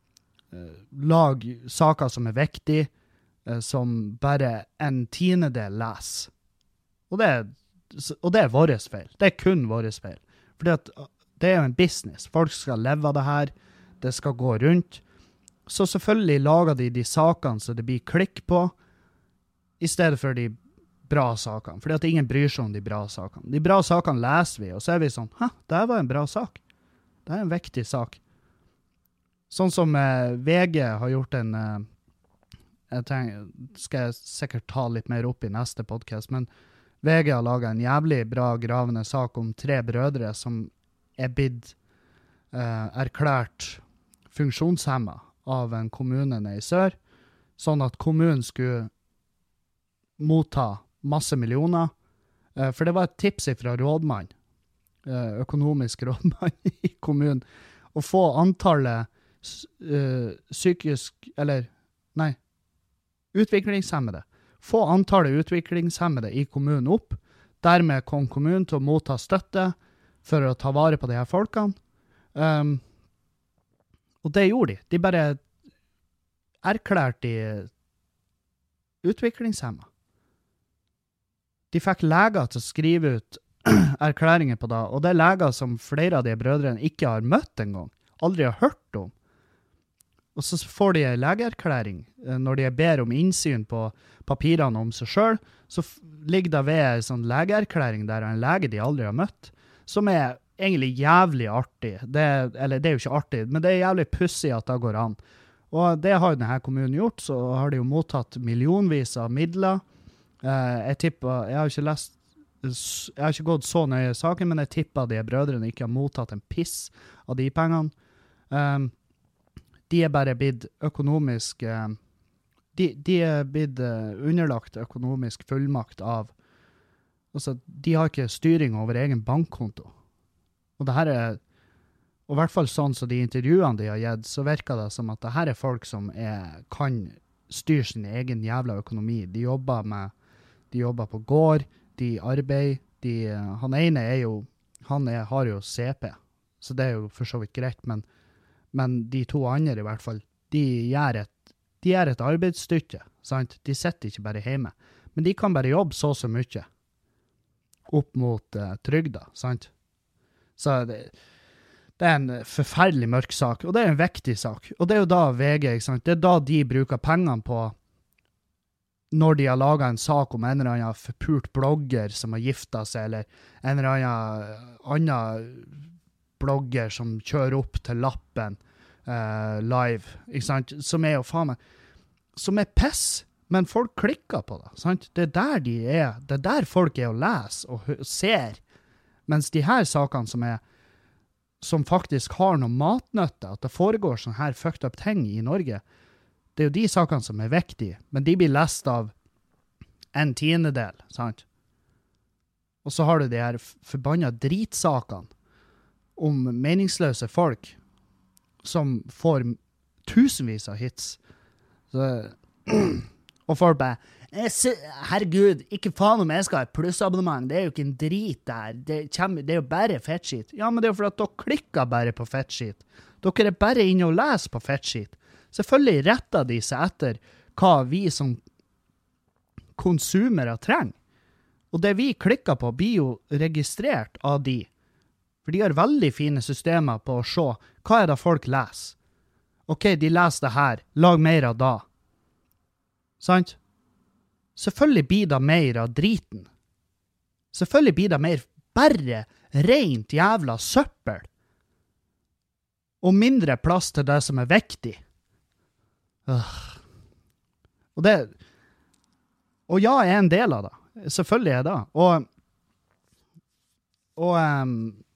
lage saker som er viktige, eh, som bare en tiendedel leser. Og det, er, og det er våres feil. Det er kun våres feil. Fordi at det er jo en business. Folk skal leve av det her. Det skal gå rundt. Så selvfølgelig lager de de sakene så det blir klikk på, i stedet for de bra sakene. Fordi at ingen bryr seg om de bra sakene. De bra sakene leser vi, og så er vi sånn, hæ, det var en bra sak. Det er en viktig sak. Sånn som eh, V G har gjort en, eh, jeg tenker, skal jeg sikkert ta litt mer opp i neste podcast, men V G har laget en jævlig bra gravende sak om tre brødre som er blitt eh, erklært funksjonshemmet av en kommune nede i sør, sånn at kommunen skulle motta masse millioner, uh, for det var et tips fra rådmann, uh, økonomisk rådmann i kommunen, å få antallet uh, psykisk, eller, nei, utviklingshemmede, få antallet utviklingshemmede i kommunen opp, dermed kom kommunen til å motta støtte for å ta vare på de her folkene, um, og det gjorde de. De bare erklærte de utviklingshemmet. De fikk leger til å skrive ut erklæringer på det, og det er leger som flere av de brødrene ikke har møtt en gang, aldri har hørt om. Og så får de en legeerklæring. Når de ber om innsyn på papirene om seg selv, så ligger det ved en sånn legeerklæring der en lege de aldri har møtt, som er egentlig jævlig artig. Det, eller det er jo ikke artig, men det er jævlig pussig at det går an. Og det har denne kommunen gjort, så har de jo mottatt millionvis av midler. Uh, jeg tipper, jeg har ikke lest, jeg har ikke gått så nøye i saken, men jeg tipper at de brødrene ikke har mottatt en piss av de pengene. Um, de er bare blitt økonomisk, uh, de, de er blitt uh, underlagt økonomisk fullmakt av, altså de har ikke styring over egen bankkonto. Og det her er, og i hvert fall sånn så de intervjuene de har gitt, så virker det som at det her er folk som er, kan styre sin egen jævla økonomi. De jobber med, de jobber på gård, de arbeider, de, han ene er jo, han er, har jo C P, så det er jo for så vidt greit, men, men de to andre i hvert fall, de gjør et, de gjør et arbeidsstykke, sant? De sitter ikke bare hjemme, men de kan bare jobbe så så mye opp mot uh, trygda, sant? Så det, det er en forferdelig mørk sak, og det er en viktig sak. Og det er jo da V G, ikke sant? Det er da de bruker pengene på når de har laget en sak om en eller annen forpult blogger som har giftet seg, eller en eller annen, annen blogger som kjører opp til lappen uh, live, ikke sant? Som er jo faen meg, som er piss, men folk klikker på det, sant? Det er der de er, det er der folk er å lese og ser, mens de her sakene som er, som faktisk har noe matnøtte, at det foregår sånn her fucked up ting i Norge, det er jo de sakene som er viktige, men de blir lest av en tiendedel, sant? Og så har du de her forbanna dritsakene om meningsløse folk som får tusenvis av hits. Så, og folk bare, herregud, ikke faen om jeg skal ha et plussabonnement, det er jo ikke en drit der, det, kommer, det er jo bare fettskit. Ja, men det er jo for at dere klikker bare på fettskit. Dere er bare inne og leser på fettskit. Selvfølgelig retter de seg etter hva vi som konsumere trenger. Og det vi klikker på blir jo registrert av de. For de har veldig fine systemer på å se hva er det folk leser. Ok, de leser det her, lag mer av da. Sant? Selvfølgelig blir det mer av driten. Selvfølgelig blir det mer bare rent jævla søppel. Og mindre plass til det som er viktig. Øh. Og det... Og ja, jeg er en del av det. Selvfølgelig er det. Og... Og... Um,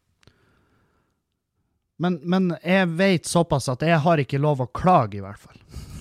men, men jeg vet såpass at jeg har ikke lov å klage i hvert fall.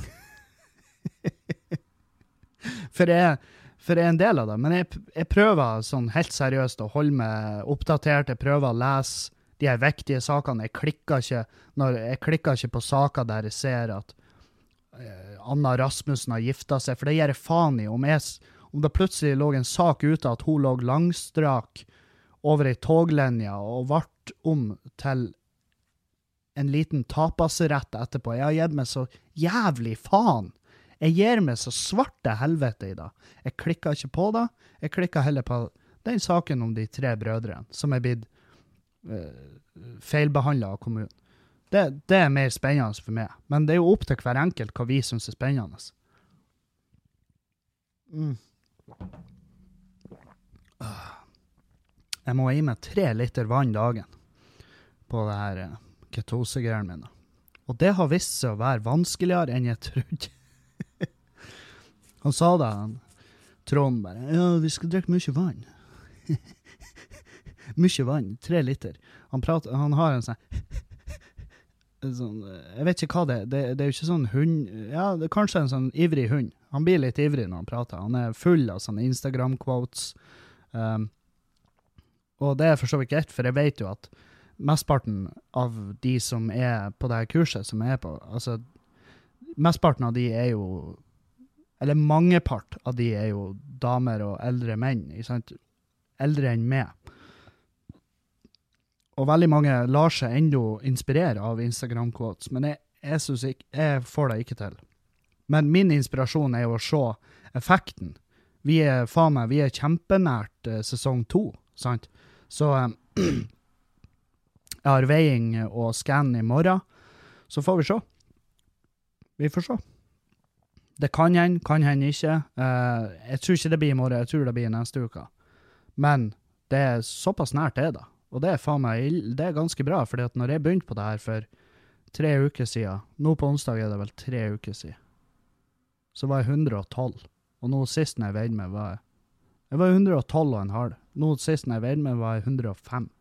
For jeg, for jeg er en del av det, men jeg, jeg prøver sånn helt seriøst å holde meg oppdatert, jeg prøver å lese de her viktige sakene, jeg klikker ikke, når, jeg klikker ikke på saker der jeg ser at eh, Anna Rasmussen har giftet seg, for det gjør jeg faen i, om, jeg, om det plutselig lå en sak ute at hun lå langstrak over ei toglinje og vart om til en liten tapasrett etterpå. Jeg har gitt meg så jævlig faen. Jeg gir meg så svarte helvete i det. Jeg klikker ikke på det. Jeg klikker heller på den saken om de tre brødrene som er blitt uh, feilbehandlet av kommunen. Det, det er mer spennende for meg. Men det er jo opp til hver enkelt hva vi synes er spennende. Mm. Jeg må gi meg tre liter vann dagen på det her uh, ketosegreiene mine. Og det har vist seg å være vanskeligere enn jeg trodde. Han sa det, han, Trond bare, ja, vi skal drikke mye vann. Mye vann, tre liter. Han, prater, han har en sånn, sånn, jeg vet ikke hva det er, det, det er jo ikke sånn hund, ja, det er kanskje en sånn ivrig hund. Han blir litt ivrig når han prater. Han er full av sånne Instagram-quotes. Um, og det er for så vidt greit, for jeg vet jo at mestparten av de som er på det her kurset, som er på, altså, mestparten av de er jo, eller mange part av de er jo damer og eldre menn, ikke sant? Eldre enn meg. Og veldig mange lar seg enda inspirere av Instagram-quotes, men jeg, jeg synes ikke, jeg får det ikke til. Men min inspirasjon er jo å se effekten. Vi er, faen meg, vi er kjempenært eh, sesong to, sant? Så eh, jeg har veiing og scan i morgen, så får vi se. Vi får se. Det kan hende, kan hende ikke. Uh, jeg tror ikke det blir i morgen, jeg tror det blir neste uke. Men det er såpass nært det da. Og det er faen meg, det er ganske bra, fordi at når jeg begynte på det her for tre uker siden, nå på onsdag er det vel tre uker siden, så var jeg hundre og tolv. Og nå sist når jeg veide meg var jeg, jeg var hundre og tolv og en halv. Nå sist når jeg veide meg var jeg hundre og fem.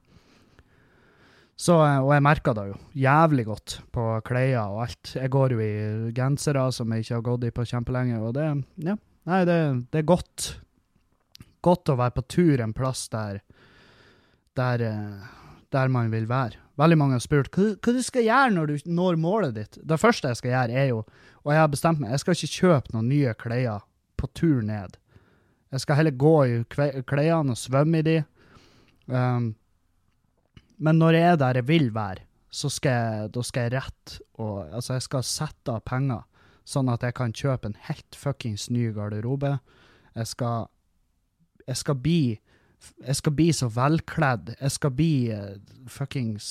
Så, og jeg merket det jo jævlig godt på klær og alt. Jeg går jo i gensere som jeg ikke har gått i på kjempelenge, og det, ja, nei, det, det er godt. Godt å være på tur en plass der, der, der man vil være. Veldig mange har spurt, hva, hva du skal gjøre når du når målet ditt? Det første jeg skal gjøre er jo, og jeg har bestemt meg, jeg skal ikke kjøpe noen nye klær på tur ned. Jeg skal heller gå i klærne og svømme i de. Um, Men når jeg er der jeg vil være, så skal jeg, da skal jeg rett, og, altså jeg skal sette av penger, sånn at jeg kan kjøpe en helt fuckings ny garderobe. Jeg skal, jeg skal bli, jeg skal bli så velkledd. Jeg skal bli uh, fuckings,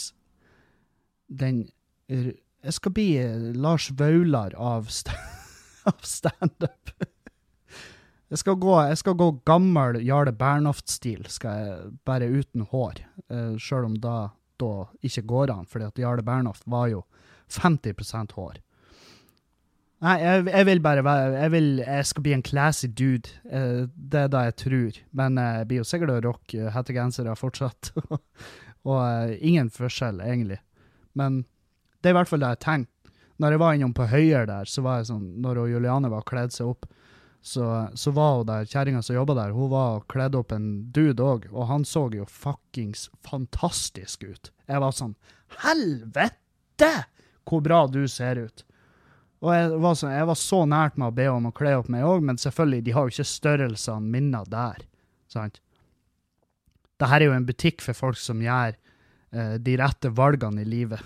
den, jeg skal bli uh, Lars Vaular av, st av stand-up. Jeg skal gå, jeg skal gå gammel Jarle Bernhoft-stil, skal jeg bare uten hår, uh, selv om da, da ikke går an, fordi at Jarle Bernhoft var jo femti prosent hår. Nei, jeg, jeg vil bare være, jeg vil, jeg skal bli en classy dude, uh, det er det jeg tror, men uh, jeg blir jo sikkert å rocke uh, hettegensere fortsatt, og uh, ingen forskjell egentlig, men det er i hvert fall det jeg tenkte. Når jeg var innom på høyere der, så var jeg sånn, når Juliane var kledd seg opp, Så, så var hun der, kjæringen som jobbet der, hun var kledd opp en dude også, og han så jo fuckings fantastisk ut. Jeg var sånn, helvete, hvor bra du ser ut. Og jeg var, så, jeg var så nært med å be om å kle opp meg også, men selvfølgelig, de har jo ikke størrelsene minner der, sant? Dette er jo en butikk for folk som gjør uh, de rette valgene i livet.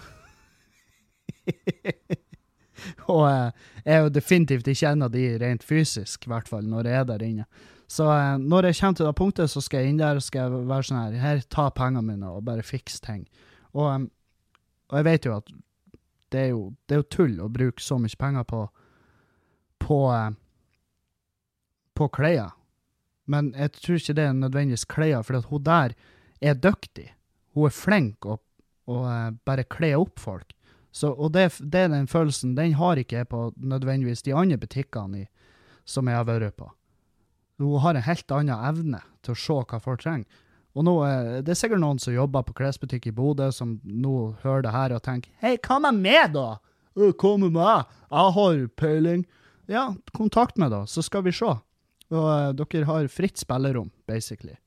Og uh, jeg er jo definitivt ikke en av de rent fysisk, i hvert fall, når jeg er der inne. Så uh, når jeg kommer til det punktet, så skal jeg inn der, og skal jeg være sånn her, her, ta pengene mine og bare fikse ting. Og, um, og jeg vet jo at det er jo, det er jo tull å bruke så mye penger på, på, uh, på klær. Men jeg tror ikke det er nødvendigvis klær, for at hun der er dyktig. Hun er flink å, å uh, bare kle opp folk. Så, og det, det er den følelsen, den har ikke jeg på nødvendigvis de andre butikkene i, som jeg har vært på. Hun har en helt annen evne til å se hva folk trenger. Og nå, uh, det er sikkert noen som jobber på klesbutikk i Bodø, som nå hører det her og tenker, hei, hva med meg da? Hva med meg? Jeg har peiling. Ja, kontakt med da, så skal vi se. Og uh, dere har fritt spillerom, basically.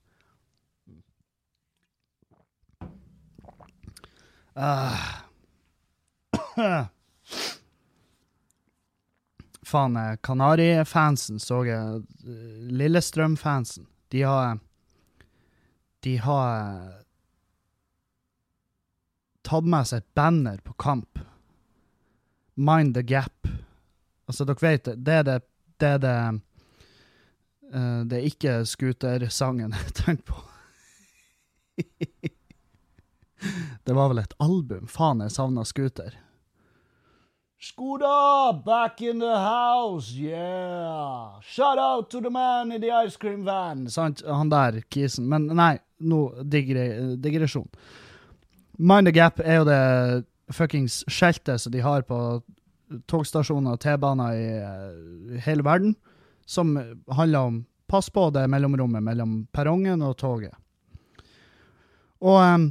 Uh. Faen, Kanari-fansen så jeg, Lillestrøm-fansen, de har, de har tatt med seg et banner på kamp. Mind the gap. Altså, dere vet, det er det, det er det, uh, det er ikke skutersangen jeg tenker på. Det var vel et album. Faen, jeg savnet skuter. Skoda, back in the house, yeah. Shout out to the man in the ice cream van. Sant? Han der, kisen. Men nei, nå digre, digresjon. Mind the Gap er jo det fuckings skjeltet som de har på togstasjoner og T-baner i uh, hele verden, som handler om pass på det mellomrommet mellom perrongen og toget. Og um,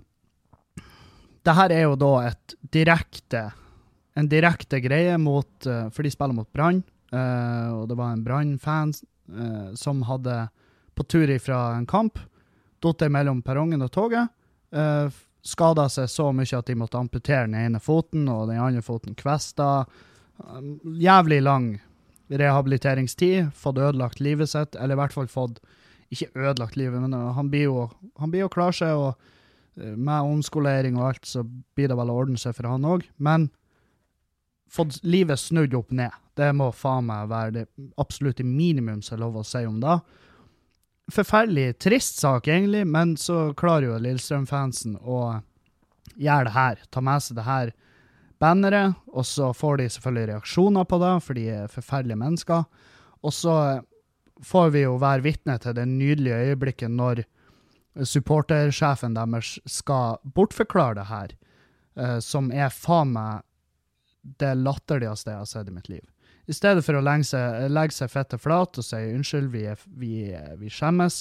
det her er jo da et direkte en direkte greie mot, uh, for de spiller mot Brann, uh, og det var en Brann-fan uh, som hadde på tur ifra en kamp, dott mellom perrongen og toget, uh, skadet seg så mye at de måtte amputere den ene foten, og den andre foten kvesta. Uh, jævlig lang rehabiliteringstid, fått ødelagt livet sitt, eller i hvert fall fått, ikke ødelagt livet, men uh, han blir jo, han blir jo klar seg, og uh, med omskolering og alt, så blir det vel å ordne seg for han også, men fått livet snudd opp ned. Det må faen meg være det absolutte minimum som er lov å si om det. Forferdelig trist sak egentlig, men så klarer jo Lillestrøm-fansen å gjøre det her, ta med seg det her banneret, og så får de selvfølgelig reaksjoner på det, for de er forferdelige mennesker. Og så får vi jo være vitne til det nydelige øyeblikket når supportersjefen deres skal bortforklare det her, uh, som er faen meg det latterligste jeg har sett i mitt liv. I stedet for å legge seg, legge seg fette flat og si unnskyld, vi, er, vi, vi skjemmes,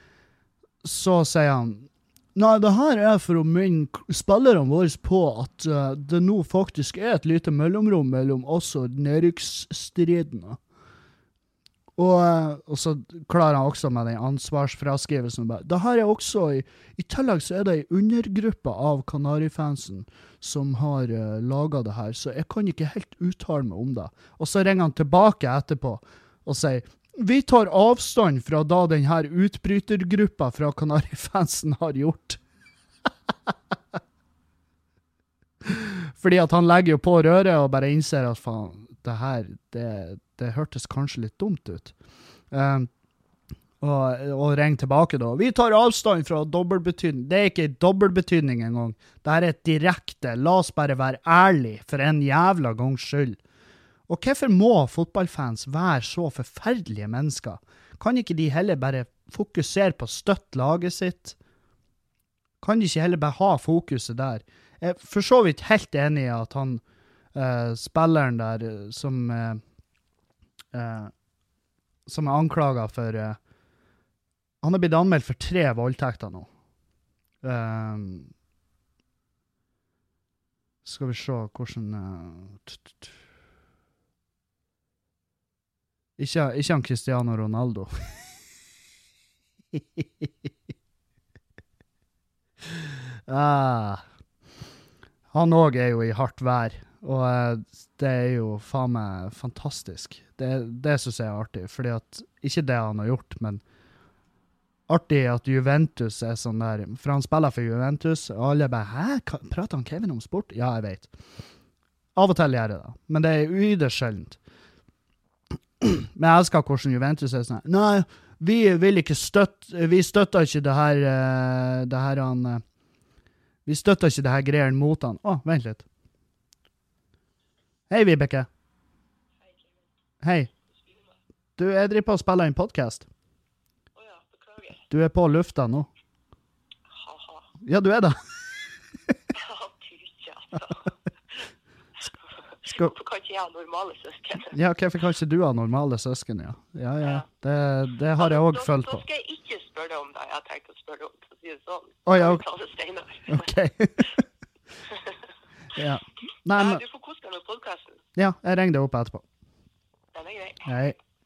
så sier han, nei, det her er for å minne spillerne våre på at uh, det nå faktisk er et lite mellomrom mellom oss og nedrykksstridene. Og, uh, og så klarer han også med den ansvarsfraskrivelsen. Det her er også, i, i tillegg så er det en undergruppe av Kanari-fansen som har uh, laget det her, så jeg kan ikke helt uttale meg om det. Og så ringer han tilbake etterpå og sier, vi tar avstand fra da den her utbrytergruppa fra Kanari-fansen har gjort. Fordi at han legger jo på røret og bare innser at faen, det her, det, det hørtes kanskje litt dumt ut. Um, og, og ringer tilbake da. Vi tar avstand fra dobbeltbetydning. Det er ikke dobbeltbetydning engang. Det er et direkte. La oss bare være ærlige for en jævla gangs skyld. Og hvorfor må fotballfans være så forferdelige mennesker? Kan ikke de heller bare fokusere på støtt laget sitt? Kan de ikke heller bare ha fokuset der? Jeg er for så vidt helt enig i at han, uh, spilleren der, som, uh, uh, som er anklaget for, uh, han er blitt anmeldt for tre voldtekter nå. Uh, skal vi se hvordan... Uh, t -t -t Ikke, ikke han Cristiano Ronaldo. ah. Han også er jo i hardt vær, Og uh, det er jo faen meg fantastisk. Det, det synes jeg er artig, fordi at, ikke det han har gjort, men artig at Juventus er sånn der, for han spiller for Juventus, og alle bare, hæ, Ka- prater han Kevin om sport? Ja, jeg vet. Av og til gjør jeg det, men det er ytterst sjeldent. Men jeg elsker hvordan Juventus er sånn, nei, vi vil ikke støtte, vi støtter ikke det her, uh, det her han, uh, vi støtter ikke det her greier mot han. Å, vent litt. Hei, Vibeke. Hei. Du, jeg driver på å spille en podcast. Å ja, beklager. Du er på lufta nå. Haha. Ja, du er da. Ja, tyrt, altså. Skal... Hvorfor kan ikke jeg ha normale søsken? Ja, hvorfor kan ikke du ha normale søsken, ja? Ja, ja. Det, det har jeg også følt på. Da skal jeg ikke spørre om det. Jeg har tenkt å spørre om det, for å si det sånn. Å, ja, ok. Ta det Steinar. Ok. Ja. Nei, men... Ja, du får kose deg med podcasten. Ja, jeg ringer deg opp etterpå. Den er grei. Hei.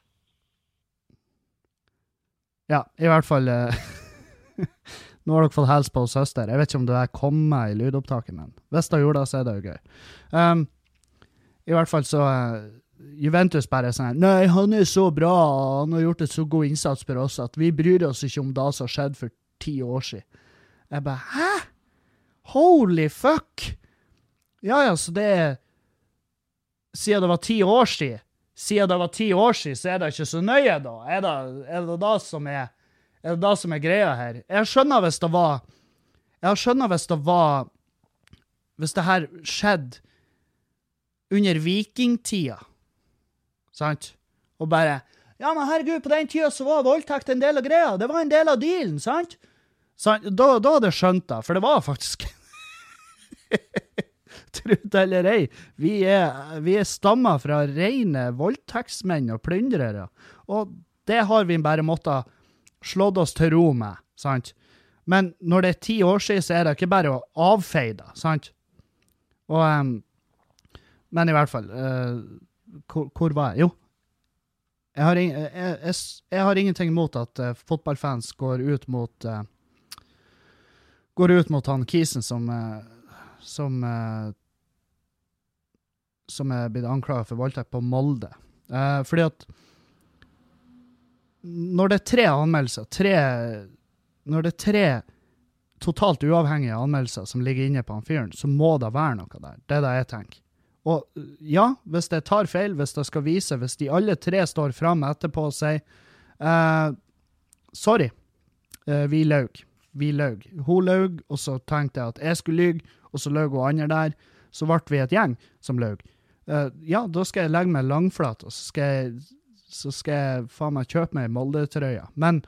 Ja, i hvert fall... Uh, nå har dere fått helse på søster. Jeg vet ikke om det er kommet i lydopptaket, men hvis det gjorde det, så er det jo gøy. Um, I hvert fall så... Uh, Juventus bare er sånn, nei, han er så bra, han har gjort et så god innsats for oss, at vi bryr oss ikke om det som har skjedd for ti år siden. Jeg bare, hæ? Holy fuck! Ja, ja, så det er... Siden det var ti år siden, siden det var ti år siden, så er det ikke så nøye da. Er det, er det da som er... Er det da som er greia her? Jeg skjønner hvis det var... Jeg skjønner hvis det var... Hvis det her skjedde under vikingtida. Sant? Og bare... Ja, men herregud, på den tida så var voldtekt en del av greia. Det var en del av dealen, sant? sant? Da, da hadde jeg skjønt det, for det var faktisk... Tro det eller ei. Vi er, vi er stammer fra rene voldtektsmenn og plyndrere. Og det har vi bare måttet slått oss til ro med, sant? Men når det er ti år siden, så er det ikke bare å avfeie det, sant? Og, um, men i hvert fall, uh, hvor, hvor var jeg? Jo, jeg har, ing, jeg, jeg, jeg har ingenting imot at uh, fotballfans går ut mot uh, går ut mot han Kisen som uh, som uh, som er blitt anklaget for voldtekt på Molde. Uh, fordi at når det er tre anmeldelser, tre, når det er tre totalt uavhengige anmeldelser som ligger inne på han fyren, så må det være noe der. Det er det jeg tenker. Og ja, hvis det tar feil, hvis det skal vise, hvis de alle tre står frem etterpå og sier, uh, sorry, uh, vi løg, vi løg. Hun løg, og så tenkte jeg at jeg skulle lyge, og så løg hun andre der, så ble vi et gjeng som løg. Uh, ja, da skal jeg legge meg langflat, og så skal jeg, så skal jeg faen meg kjøpe meg Molde-trøya. Men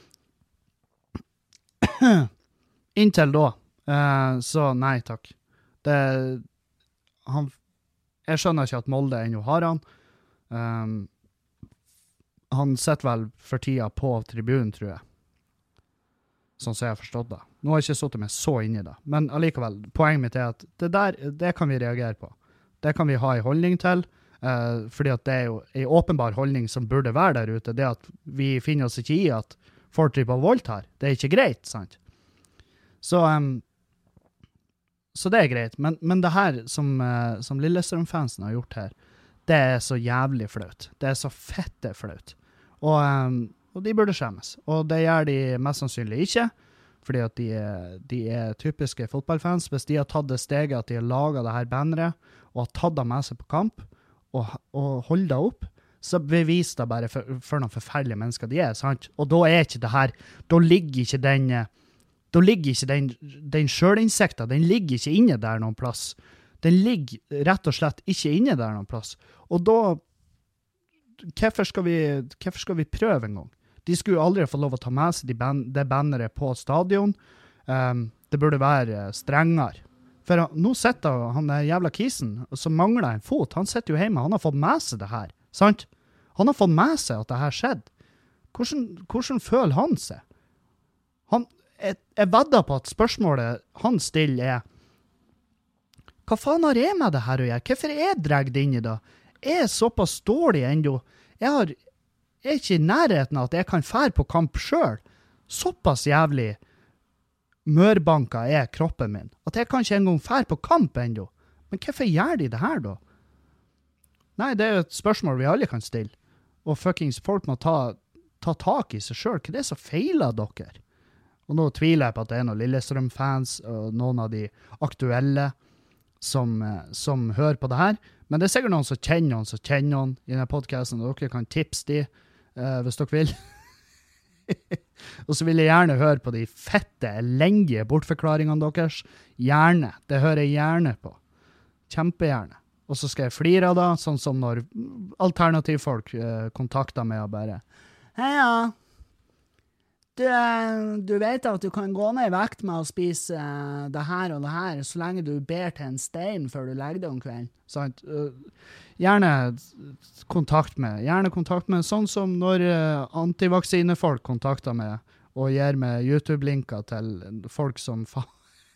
inntil da, uh, så nei takk. Det, han, jeg skjønner ikke at Molde ennå har han. Um, han sitter vel for tida på tribunen, tror jeg. Sånn som jeg har forstått det. Nå har jeg ikke suttet meg så inn i det. Men allikevel, poenget mitt er at det der, det kan vi reagere på. Det kan vi ha en holdning til, uh, fordi at det er jo en åpenbar holdning som burde være der ute, det at vi finner oss ikke i at folk driver voldt her. Det er ikke greit, sant? Så, um, så det er greit. Men, men det her som, uh, som Lillestrøm-fansen har gjort her, det er så jævlig flaut. Det er så fette flaut. Og, um, og de burde skjemmes. Og det gjør de mest sannsynlig ikke, fordi at de er, de er typiske fotballfans. Hvis de har tatt det steget at de har laget det her banneret, og har tatt det med seg på kamp, og, og holdt det opp, så beviser det bare for, for noen forferdelige mennesker de er, sant? Og da er ikke det her, da ligger ikke den, da ligger ikke den, den selvinnsikten, den ligger ikke inne der noen plass. Den ligger rett og slett ikke inne der noen plass. Og da, hvorfor skal vi, hvorfor skal vi prøve en gang? De skulle aldri få lov å ta med seg de ban- det banneret på stadion. Um, det burde være strengere. For han, nå sitter han der jævla Kisen, som mangler en fot. Han sitter jo hjemme, han har fått med seg det her. Sant? Han har fått med seg at det her skjedde. Hvordan, hvordan føler han seg? Han, jeg, jeg vedder på at spørsmålet han stiller er, hva faen har jeg med det her å gjøre? Hvorfor er jeg dregt inn i det? Jeg er såpass dårlig enda. Jeg har... Jeg er ikke i nærheten av at jeg kan fære på kamp selv. Såpass jævlig mørbanka er kroppen min, at jeg kan ikke engang fære på kamp enda. Men hvorfor gjør de det her da? Nei, det er jo et spørsmål vi alle kan stille. Og fuckings folk må ta, ta tak i seg selv. Hva er det som feiler dere? Og nå tviler jeg på at det er noen Lillestrøm-fans og noen av de aktuelle som, som hører på det her. Men det er sikkert noen som kjenner noen som kjenner noen i denne podcasten, og dere kan tipse de uh, hvis dere vil. Og så vil jeg gjerne høre på de fette, elendige bortforklaringene deres. Gjerne. Det hører jeg gjerne på. Kjempegjerne. Og så skal jeg flire av det, sånn som når alternativfolk uh, kontakter meg og bare «Heia, du, du vet at du kan gå ned i vekt med å spise uh, det her og det her, så lenge du ber til en stein før du legger deg om kvelden.» Sant? Uh, gjerne kontakt med, gjerne kontakt med, sånn som når uh, antivaksinefolk kontakter meg og gir meg YouTube-linker til folk som fa-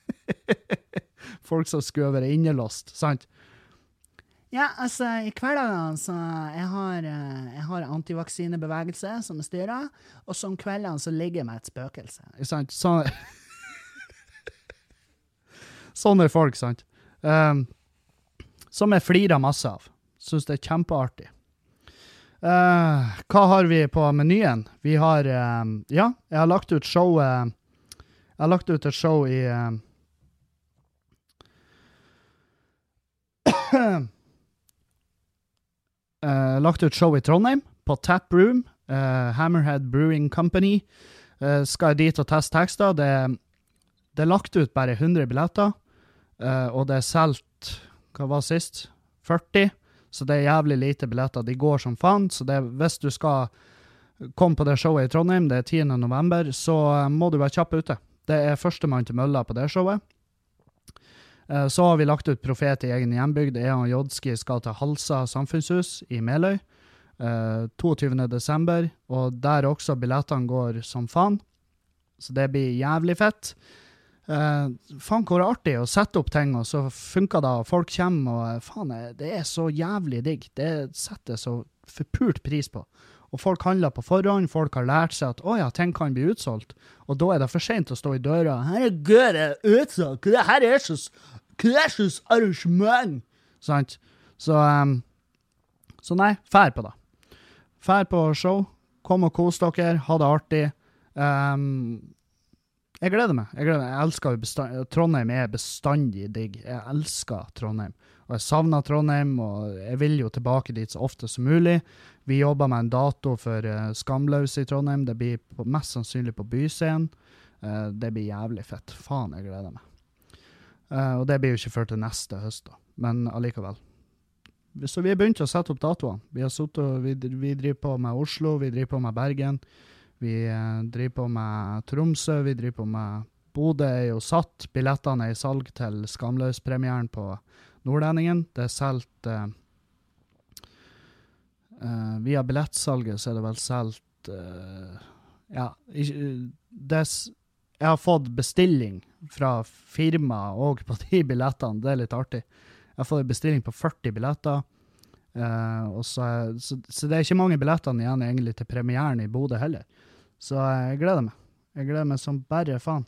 folk som skulle være innelåst, sant? Ja, altså, i hverdagen så jeg har, jeg har antivaksinebevegelse som jeg styrer, og som kveldene så ligger jeg med et spøkelse. Sant? Så, sånne folk, sant? Um, som jeg flirer masse av. Synes det er kjempeartig. Uh, hva har vi på menyen? Vi har, um, ja, jeg har lagt ut show, uh, jeg har lagt ut et show i... Uh, Uh, lagt ut show i Trondheim på Tap Room, uh, Hammerhead Brewing Company. Uh, skal jeg dit og teste tekster. Det, det er lagt ut bare hundre billetter, uh, og det er selt, hva var sist? førti, så det er jævlig lite billetter. De går som faen, så det, hvis du skal komme på det showet i Trondheim, det er tiende november, så uh, må du være kjapp ute. Det er første mann til mølla på det showet. Så har vi lagt ut Profet i egen hjembygd. Eon Jodski skal til Halsa samfunnshus i Meløy, uh, toogtyvende desember, og der også billettene går som faen. Så det blir jævlig fett. Uh, faen, hvor artig å sette opp ting, og så funker det, og folk kommer, og faen, det er så jævlig digg. Det setter så forpult pris på. Og folk handler på forhånd, folk har lært seg at, åja, ting kan bli utsolgt. Og da er det for sent å stå i døra. Herregud, det er utsolgt. Det her er så, det er så arrangement. Sant? Så, um, så nei, fær på det. Fær på show. Kom og kos dere. Ha det artig. Um, jeg gleder meg. Jeg gleder meg. Jeg elsker jo bestand... Trondheim er bestandig digg. Jeg elsker Trondheim. Og jeg savner Trondheim, og jeg vil jo tilbake dit så ofte som mulig. Vi jobber med en dato for uh, Skamløs i Trondheim. Det blir på, mest sannsynlig på byscenen. Uh, det blir jævlig fett. Faen, jeg gleder meg. Uh, og det blir jo ikke før til neste høst da. Men allikevel. Så vi har begynt å sette opp datoene. Vi, har suttet, vi, vi driver på med Oslo, vi driver på med Bergen, vi uh, driver på med Tromsø, vi driver på med Bodø er jo satt. Billettene er i salg til Skamløs-premieren på Nordlendingen. Det er selt uh, uh, via billettsalget så er det vel selt uh, ja, det, jeg har fått bestilling fra firma og på de billettene, det er litt artig. Jeg har fått en bestilling på førti billetter, uh, og så, så, så det er ikke mange billettene igjen egentlig til premieren i Bodø heller. Så jeg gleder meg. Jeg gleder meg som bare faen.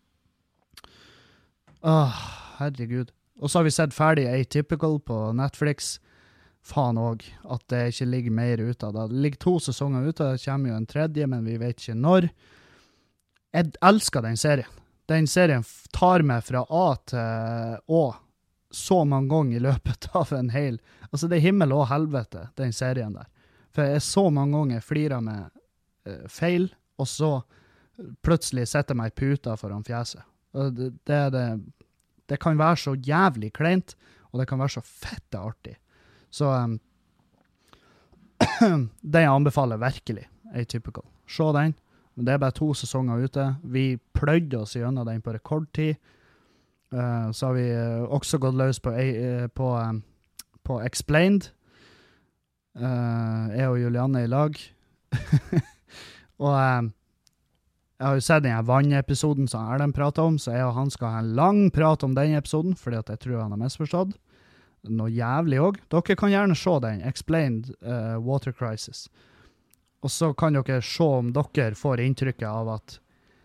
Åh, herregud. Og så har vi sett ferdig Atypical på Netflix. Faen også, at det ikke ligger mer ute av det. Det ligger to sesonger ute, det kommer jo en tredje, men vi vet ikke når. Jeg elsker den serien. Den serien tar meg fra A til Å så mange ganger i løpet av en hel... Altså det er himmel og helvete, den serien der. For jeg så mange ganger flirer med uh, feil, og så plutselig setter meg i puta foran fjeset. Og det, det er det... Det kan være så jævlig kleint, og det kan være så fette artig. Så um, den jeg anbefaler virkelig, Atypical. Se den. Men det er bare to sesonger ute. Vi pløyde oss gjennom den på rekordtid. Uh, så har vi uh, også gått løs på, uh, på, um, på Explained. Uh, jeg og Julianne i lag. og... Um, Jeg har jo sett denne vannepisoden som Erlend prater om, så jeg og han skal ha en lang prat om den episoden, fordi at jeg tror han har misforstått. Noe jævlig også. Dere kan gjerne se den, Explained uh, Water Crisis. Og så kan dere se om dere får inntrykket av at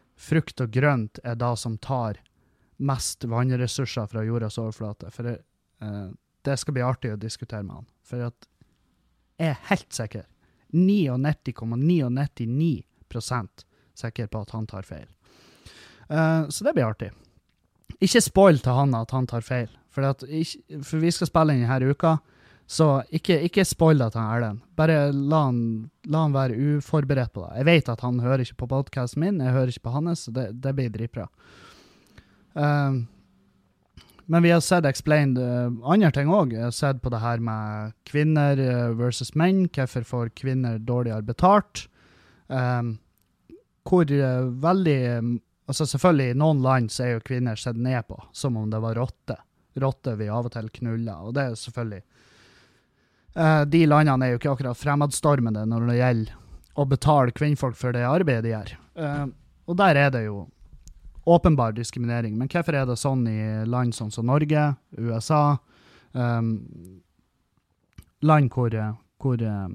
frukt og grønt er det som tar mest vannressurser fra jordas overflate. For jeg, Uh, det skal bli artig å diskutere med han. For at jeg er helt sikker, nittini komma nittini prosent sikker på at han tar feil. Uh, så det blir artig. Ikke spoil til han at han tar feil, for, at, ikke, for vi skal spille inn i her uka, så ikke, ikke spoil det til han Erlend. Bare la han, la han være uforberedt på det. Jeg vet at han hører ikke på podcasten min, jeg hører ikke på hans, så det, det blir dritbra. Uh, men vi har sett explained uh, andre ting også. Jeg har sett på det her med kvinner uh, versus menn, hvorfor får kvinner dårligere betalt. Um, hvor uh, veldig, um, altså selvfølgelig i noen land så er jo kvinner sett ned på, som om det var rotte. Rotte vi av og til knuller, og det er selvfølgelig Uh, de landene er jo ikke akkurat fremadstormende når det gjelder å betale kvinnfolk for det arbeidet de gjør. Uh, og der er det jo åpenbar diskriminering. Men hvorfor er det sånn i land sånn som Norge, U S A, um, land hvor, hvor um,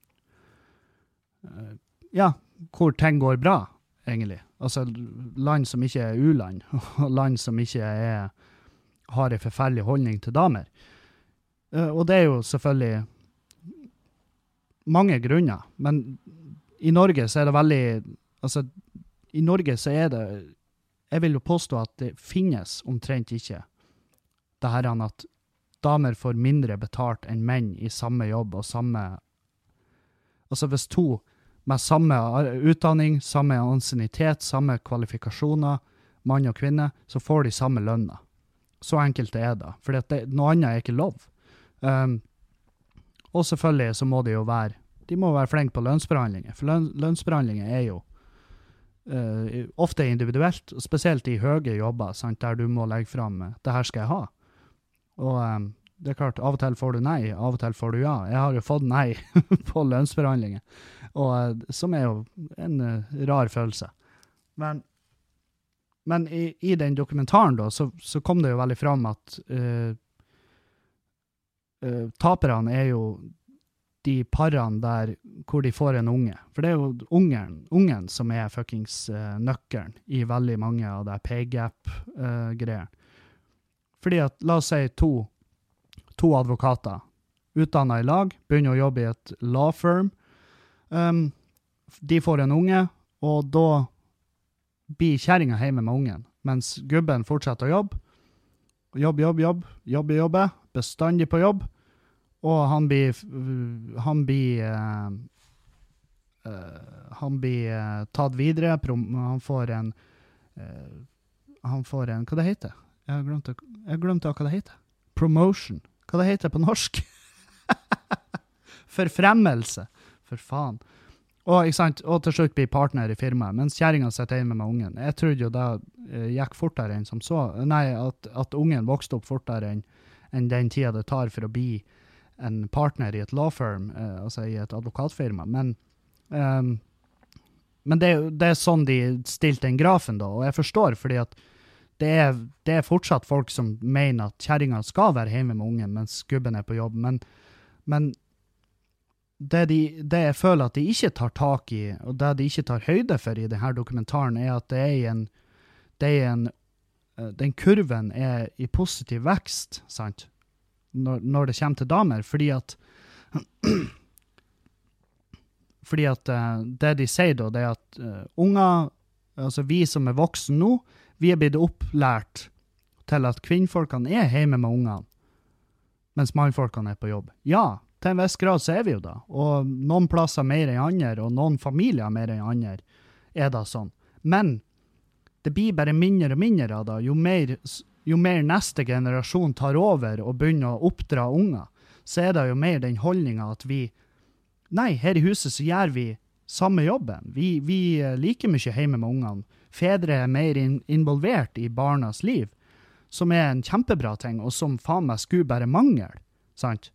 uh, ja, hvor ting går bra, egentlig. Altså land som ikke er u-land, og land som ikke er, har en forferdelig holdning til damer. Uh, og det er jo selvfølgelig mange grunner, men i Norge så er det veldig, altså i Norge så er det, jeg vil jo påstå at det finnes omtrent ikke det her at damer får mindre betalt enn menn i samme jobb og samme, altså hvis to med samme utdanning, samme ansiennitet, samme kvalifikasjoner, mann og kvinne, så får de samme lønner. Så enkelt er det, for det, noe annet er ikke lov. Um, og selvfølgelig så må de jo være, de må være flinke på lønnsforhandlinger, for lønn, lønnsforhandlinger er jo uh, ofte individuelt, og spesielt i høye jobber, sant, der du må legge frem, det her skal jeg ha. Og um, det er klart, av og til får du nei, av og til får du ja. Jeg har jo fått nei på lønnsforhandlinger, og, uh, som er jo en uh, rar følelse. Men, men i, i den dokumentaren da, så, så kom det jo veldig frem at uh, Uh, taperne er jo de parene der hvor de får en unge. For det er jo ungen, ungen som er fuckings uh, nøkkelen i veldig mange av de pay gap-greier. Uh, Fordi at, la oss si, to, to advokater utdannet i lag, begynner å jobbe i et law firm. Um, de får en unge, og da blir kjæringen hjemme med ungen, mens gubben fortsetter å jobbe. Jobb, jobb, jobb, jobbe, jobbe, bestandig på jobb, og han blir, han blir, uh, uh, han blir uh, tatt videre, han får en, uh, han får en, hva det heter? Jeg har glemt, jeg glemte hva det heter. Promotion. Hva det heter på norsk? Forfremmelse. For faen. Og, ikke sant? Og til slutt blir partner i firmaet, mens kjæringen sitter hjemme med ungen. Jeg trodde jo det uh, gikk fortere enn som så. Nei, at, at ungen vokste opp fortere enn, enn den tida det tar for å bli en partner i et law firm, uh, altså i et advokatfirma. Men, um, men det, det er sånn de stilte den grafen da, og jeg forstår, fordi at det er, det er fortsatt folk som mener at kjæringen skal være hjemme med ungen, mens gubben er på jobb. Men, men Det, de, det jeg føler at de ikke tar tak i, og det de ikke tar høyde for i denne dokumentaren, er at det er en, det er en, den kurven er i positiv vekst, sant? Når, når det kommer til damer, fordi at fordi at uh, det de sier da, det er at uh, unger, altså vi som er voksen nå, vi er blitt opplært til at kvinnfolkene er hjemme med ungene, mens mannfolkene er på jobb. Ja, til en viss grad så er vi jo da, og noen plasser mer enn andre, og noen familier mer enn andre, er da sånn. Men det blir bare mindre og mindre av det, jo mer, jo mer neste generasjon tar over og begynner å oppdra unger, så er det jo mer den holdningen at vi, nei, her i huset så gjør vi samme jobben. Vi, vi er like mye hjemme med ungene. Fedre er mer in- involvert i barnas liv, som er en kjempebra ting, og som faen meg skulle bare mangle, sant?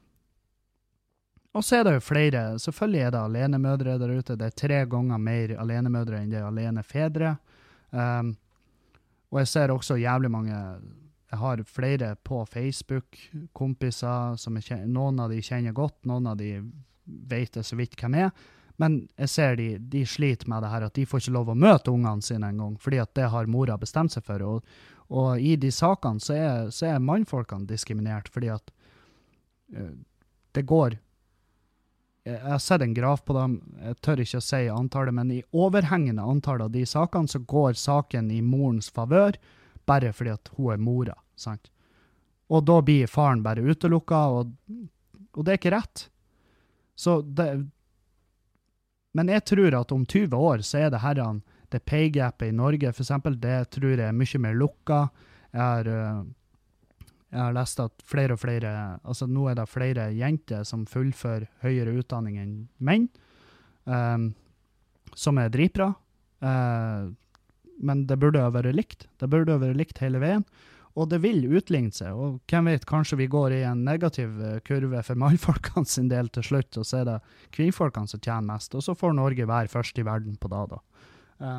Og så er det jo flere, selvfølgelig er det alenemødre der ute, det er tre ganger mer alenemødre enn det er alenefedre. Um, og jeg ser også jævlig mange, jeg har flere på Facebook, kompiser, som jeg kjenner, noen av de kjenner godt, noen av de vet det så vidt hvem er, Men jeg ser de, de sliter med det her, at de får ikke lov å møte ungene sine en gang, fordi at det har mora bestemt seg for. Og, og i de sakene så er, så er mannfolkene diskriminert, fordi at uh, det går... Jeg, jeg har sett en graf på dem, jeg tør ikke å si antallet, men i overhengende antall av de sakene så går saken i morens favør, bare fordi at hun er mora, sant? Og da blir faren bare utelukket, og, og det er ikke rett. Så det... Men jeg tror at om tjue år så er det herren, det pay-gapet i Norge, for eksempel, det tror jeg er mye mer lukket. Jeg har, jeg har lest at flere og flere, altså nå er det flere jenter som fullfører høyere utdanning enn menn, um, som er dritbra. Uh, men det burde ha vært likt. Det burde ha vært likt hele veien. Og det vil utligne seg, og hvem vet, kanskje vi går i en negativ kurve for mannfolkene sin del til slutt, og så er det kvinnfolkene som tjener mest, og så får Norge være først i verden på det da. Uh.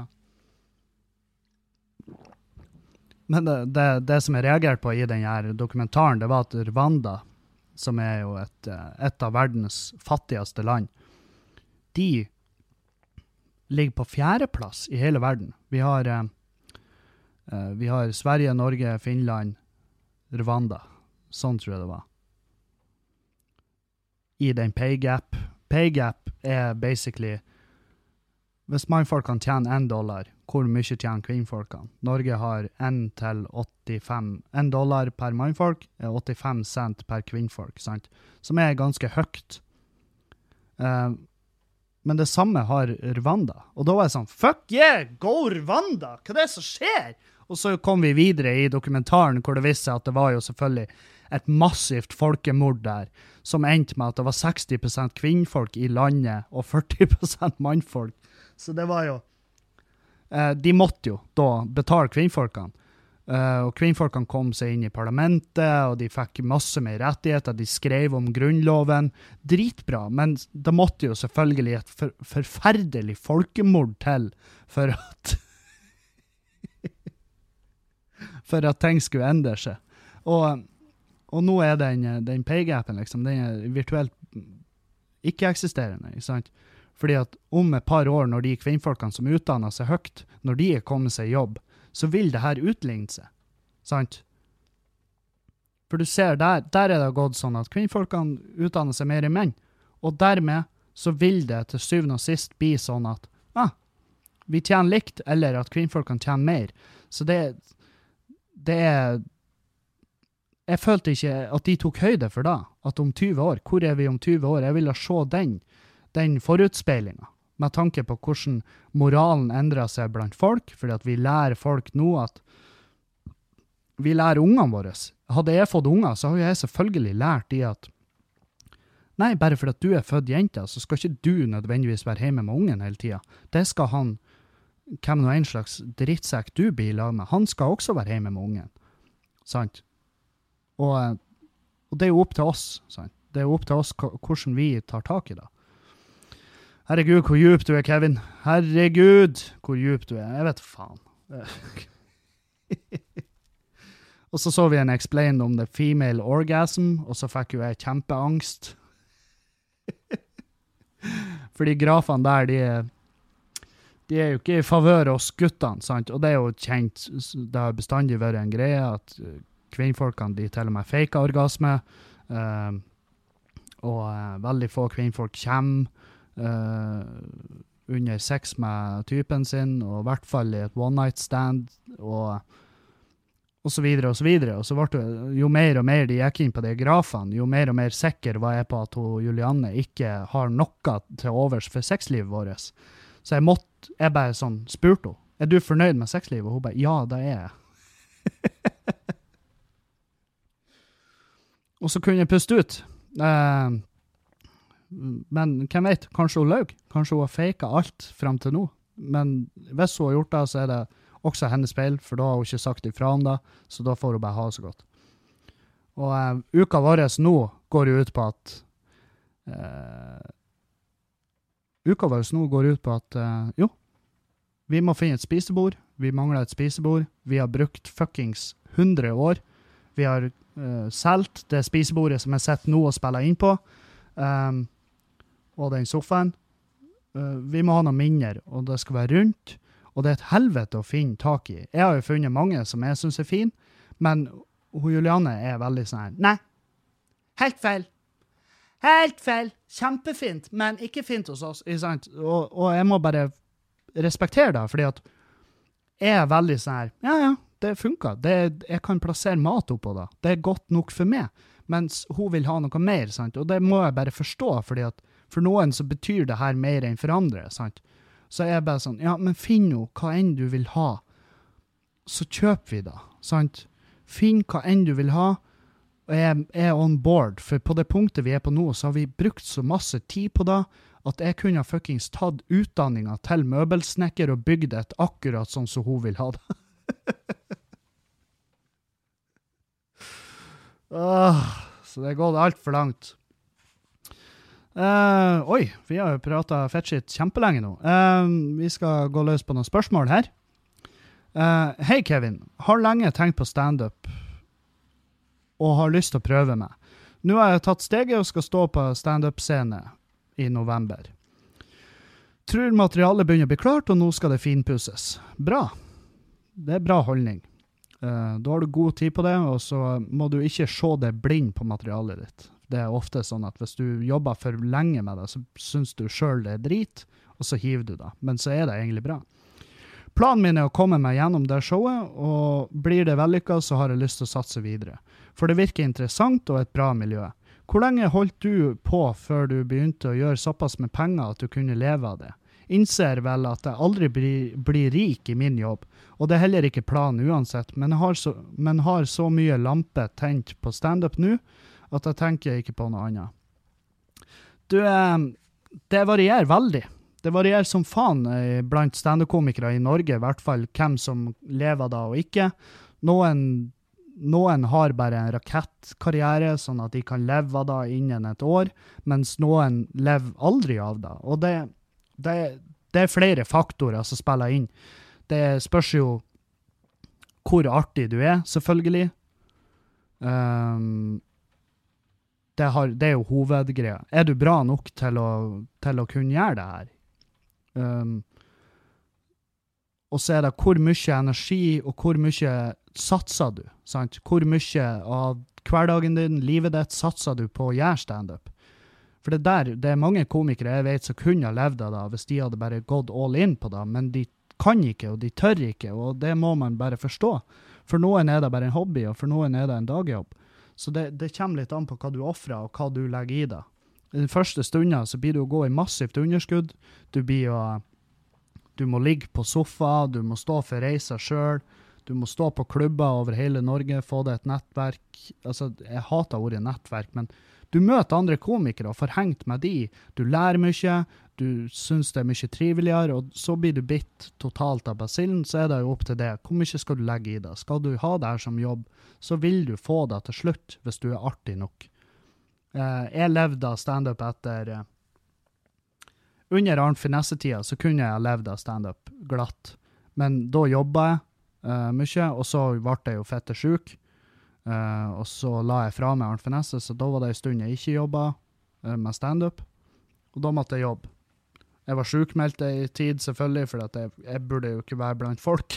Men det, det, det som jeg reagerte på i denne dokumentaren, det var at Rwanda, som er jo et, et av verdens fattigste land, de ligger på fjerdeplass i hele verden. Vi har... Uh, Uh, vi har Sverige, Norge, Finland, Rwanda. Sånn tror jeg det var. I den pay gap. Pay gap er basically, hvis mannfolkene tjener en dollar, hvor mye tjener kvinnfolkene? Norge har en til åttifem, en dollar per mannfolk er åttifem cent per kvinnfolk, sant? Som er ganske høyt. Uh, men det samme har Rwanda. Og da var jeg sånn, fuck yeah, go Rwanda! Hva er det som skjer? Og så kom vi videre i dokumentaren hvor det viste at det var jo selvfølgelig et massivt folkemord der, som endte med at det var seksti prosent kvinnfolk i landet og førti prosent mannfolk. Så det var jo... Eh, de måtte jo da betale kvinnfolkene. Eh, og kvinnfolkene kom seg inn i parlamentet, og de fikk masse mer rettigheter. De skrev om grunnloven. Dritbra, men det måtte jo selvfølgelig et for, forferdelig folkemord til for at... for at ting skulle endre seg. Og, og nå er den, den pay-gapen, liksom, den er virtuelt ikke-eksisterende, ikke sant? Fordi at om et par år, når de kvinnfolkene som utdanner seg høyt, når de er kommet seg i jobb, så vil det her utligne seg, sant? For du ser, der, der er det gått sånn at kvinnfolkene utdanner seg mer enn menn, og dermed så vil det til syvende og sist bli sånn at ah, vi tjener likt, eller at kvinnfolkene tjener mer. Så det er det er, jeg følte ikke at de tok høyde for det, at om tjue år, hvor er vi om tjue år? Jeg ville se den, den forutspillingen, med tanke på hvordan moralen endrer seg blant folk, fordi at vi lærer folk nå at, vi lærer ungene våre. Hadde jeg fått unger, så har jeg selvfølgelig lært de at, nei, bare fordi at du er født jente, så skal ikke du nødvendigvis være hjemme med ungen hele tiden. Det skal han, hvem nå en slags drittsekk du blir i lag med, han skal også være hjemme med ungen. Sant? Og, og det er jo opp til oss, sant? Det er jo opp til oss hvordan vi tar tak i det. Herregud, hvor djup du er, Kevin. Herregud, hvor djup du er. Jeg vet faen. Og så så vi en explain om the female orgasm, og så fikk jo jeg kjempeangst. Fordi grafene der, de er de er jo ikke i favør hos guttene, sant? Og det er jo kjent, det har bestandig vært en greie at kvinnfolkene, de til og med fake orgasme, uh, og uh, veldig få kvinnfolk kommer uh, under sex med typen sin, og i hvert fall i et one night stand, og, og så videre og så videre. Og så ble det, jo mer og mer de gikk inn på de grafene, jo mer og mer sikker var jeg på at hun, Julianne ikke har noe til overs for sexlivet vårt. Så jeg måtte, jeg bare sånn, spurte henne, er du fornøyd med sexlivet? Og hun bare, ja, det er jeg. Og så kunne jeg puste ut. Uh, men hvem vet, kanskje hun løg. Kanskje hun har faket alt frem til nå. Men hvis hun har gjort det, så er det også hennes feil, for da har hun ikke sagt ifra om det, så da får hun bare ha så godt. Og uh, uka våres nå går jo ut på at uh, uka vår nå går ut på at, uh, jo, vi må finne et spisebord, vi mangler et spisebord, vi har brukt fuckings hundre år, vi har uh, selt det spisebordet som jeg sitter nå og spiller inn på, um, og den sofaen, uh, vi må ha noe mindre, og det skal være rundt, og det er et helvete å finne tak i. Jeg har jo funnet mange som jeg synes er fin, men hun Juliane er veldig sånn her, nei, helt feil. Helt feil. Kjempefint, men ikke fint hos oss. Ikke sant? Og, og jeg må bare respektere det, fordi at jeg er veldig sånn her, ja, ja, det funker. Det, jeg kan plassere mat oppå det. Det er godt nok for meg. Mens hun vil ha noe mer, sant? Og det må jeg bare forstå, fordi at for noen så betyr det her mer enn for andre, sant? Så jeg er bare sånn, ja, men finn nå hva enn du vil ha. Så kjøper vi da, sant? Finn hva enn du vil ha, og jeg er on board, for på det punktet vi er på nå, så har vi brukt så masse tid på det, at jeg kunne ha fuckings tatt utdanninga til møbelsnekker og bygd et akkurat sånn som hun vil ha det. Åh, så det er gått alt for langt. Uh, oi, vi har jo pratet fettskitt kjempelenge nå. Uh, vi skal gå løs på noen spørsmål her. Uh, Hei Kevin, har lenge tenkt på stand-up og har lyst til å prøve meg. Nå har jeg tatt steget og skal stå på stand-up-scene i november. Tror materialet begynner å bli klart, og nå skal det finpusses. Bra. Det er bra holdning. Uh, da har du god tid på det, og så må du ikke se deg blind på materialet ditt. Det er ofte sånn at hvis du jobber for lenge med det, så synes du selv det er drit, og så hiver du det. Men så er det egentlig bra. Planen min er å komme meg gjennom det showet, og blir det vellykket, så har jeg lyst til å satse videre. For det virker interessant og et bra miljø. Hvor lenge holdt du på før du begynte å gjøre såpass med penger at du kunne leve av det? Innser vel at jeg aldri blir, blir rik i min jobb, og det er heller ikke planen uansett, men har så, men har så mye lampe tent på stand-up nå, at jeg tenker ikke på noe annet. Du, det varierer veldig. Det varierer som faen blant stand-up-komikere i Norge, i hvert fall hvem som lever da og ikke. Noen, noen har bare en rakettkarriere, sånn at de kan leve av det innen et år, mens noen lever aldri av det. Og det, det, det er flere faktorer som spiller inn. Det spørs jo hvor artig du er, selvfølgelig. Um, det, har, det er jo hovedgreia. Er du bra nok til å, til å kunne gjøre det her? Um, og så er det hvor mye energi og hvor mye satser du, sant? Hvor mye av hverdagen din, livet ditt, satser du på å gjøre stand-up? For det der, det er mange komikere jeg vet som kunne ha levd av det hvis de hadde bare gått all in på det, men de kan ikke, og de tør ikke, og det må man bare forstå. For noen er det bare en hobby, og for noen er det en dagjobb. Så det, det kommer litt an på hva du offrer, og hva du legger i det. I den første stunden så blir du å gå i massivt underskudd, du blir å, du må ligge på sofa, du må stå for reiser selv, du må stå på klubber over hele Norge, få deg et nettverk. Altså, jeg hater ordet nettverk, men du møter andre komikere og får hengt med de. Du lærer mye, du synes det er mye triveligere, og så blir du bitt totalt av basillen, så er det jo opp til det. Hvor mye skal du legge i det? Skal du ha det her som jobb, så vil du få det til slutt hvis du er artig nok. Uh, jeg levde av stand-up etter uh, under Arnt Finesse-tida så kunne jeg ha levd av stand-up glatt, men da jobbet jeg uh, mye, og så ble jeg jo fette syk, uh, og så la jeg fra meg Arnt Finesse, så da var det en stund jeg ikke jobbet uh, med stand-up, og da måtte jeg jobbe. Jeg var sykmeldt i tid selvfølgelig, for at jeg, jeg burde jo ikke være blant folk.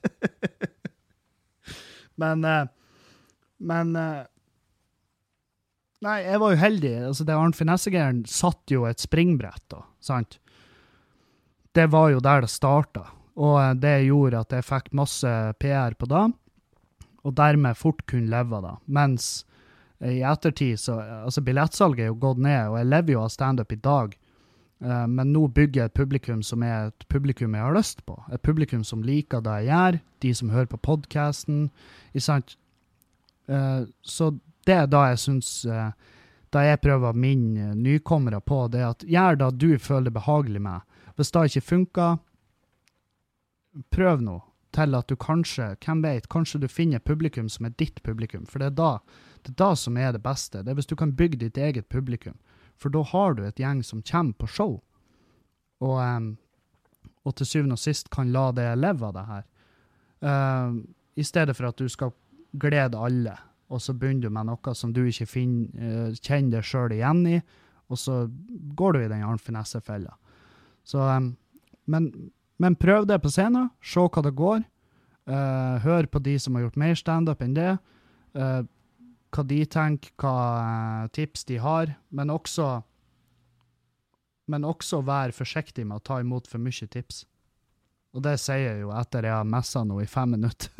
men uh, men uh, Nei, jeg var jo heldig. Altså, det Arnt Finesse-gæren satt jo et springbrett da, sant? Det var jo der det startet, og det gjorde at jeg fikk masse P R på det, og dermed fort kunne leve av det. Mens i ettertid, så, altså billettsalget er jo gått ned, og jeg lever jo av stand-up i dag, uh, men nå bygger jeg et publikum som er et publikum jeg har lyst på. Et publikum som liker det jeg gjør, de som hører på podcasten, ikke sant? Uh, så det er da jeg synes, da jeg prøver min nykommere på, det at gjør det du føler behagelig med. Hvis det ikke funker, prøv nå til at du kanskje, hvem vet, kanskje du finner publikum som er ditt publikum, for det er da, det er da som er det beste. Det er hvis du kan bygge ditt eget publikum, for da har du et gjeng som kommer på show, og, um, og til syvende og sist kan la det leve av det her. Uh, I stedet for at du skal glede alle, og så begynner du med noe som du ikke finner, uh, kjenner deg selv igjen i, og så går du i den Arnt Finesse-fella. Så, um, men, men prøv det på scenen, se hva det går, uh, hør på de som har gjort mer stand-up enn det, uh, hva de tenker, hva uh, tips de har, men også, men også vær forsiktig med å ta imot for mye tips. Og det sier jeg jo etter jeg har messet nå i fem minutter.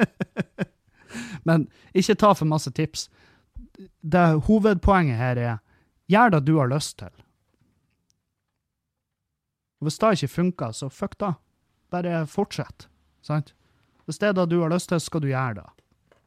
Men ikke ta for masse tips. Det hovedpoenget her er, gjør det du har lyst til. Og hvis det ikke funker, så fuck da. Bare fortsett. Sant? Hvis det er det du har lyst til, skal du gjøre det.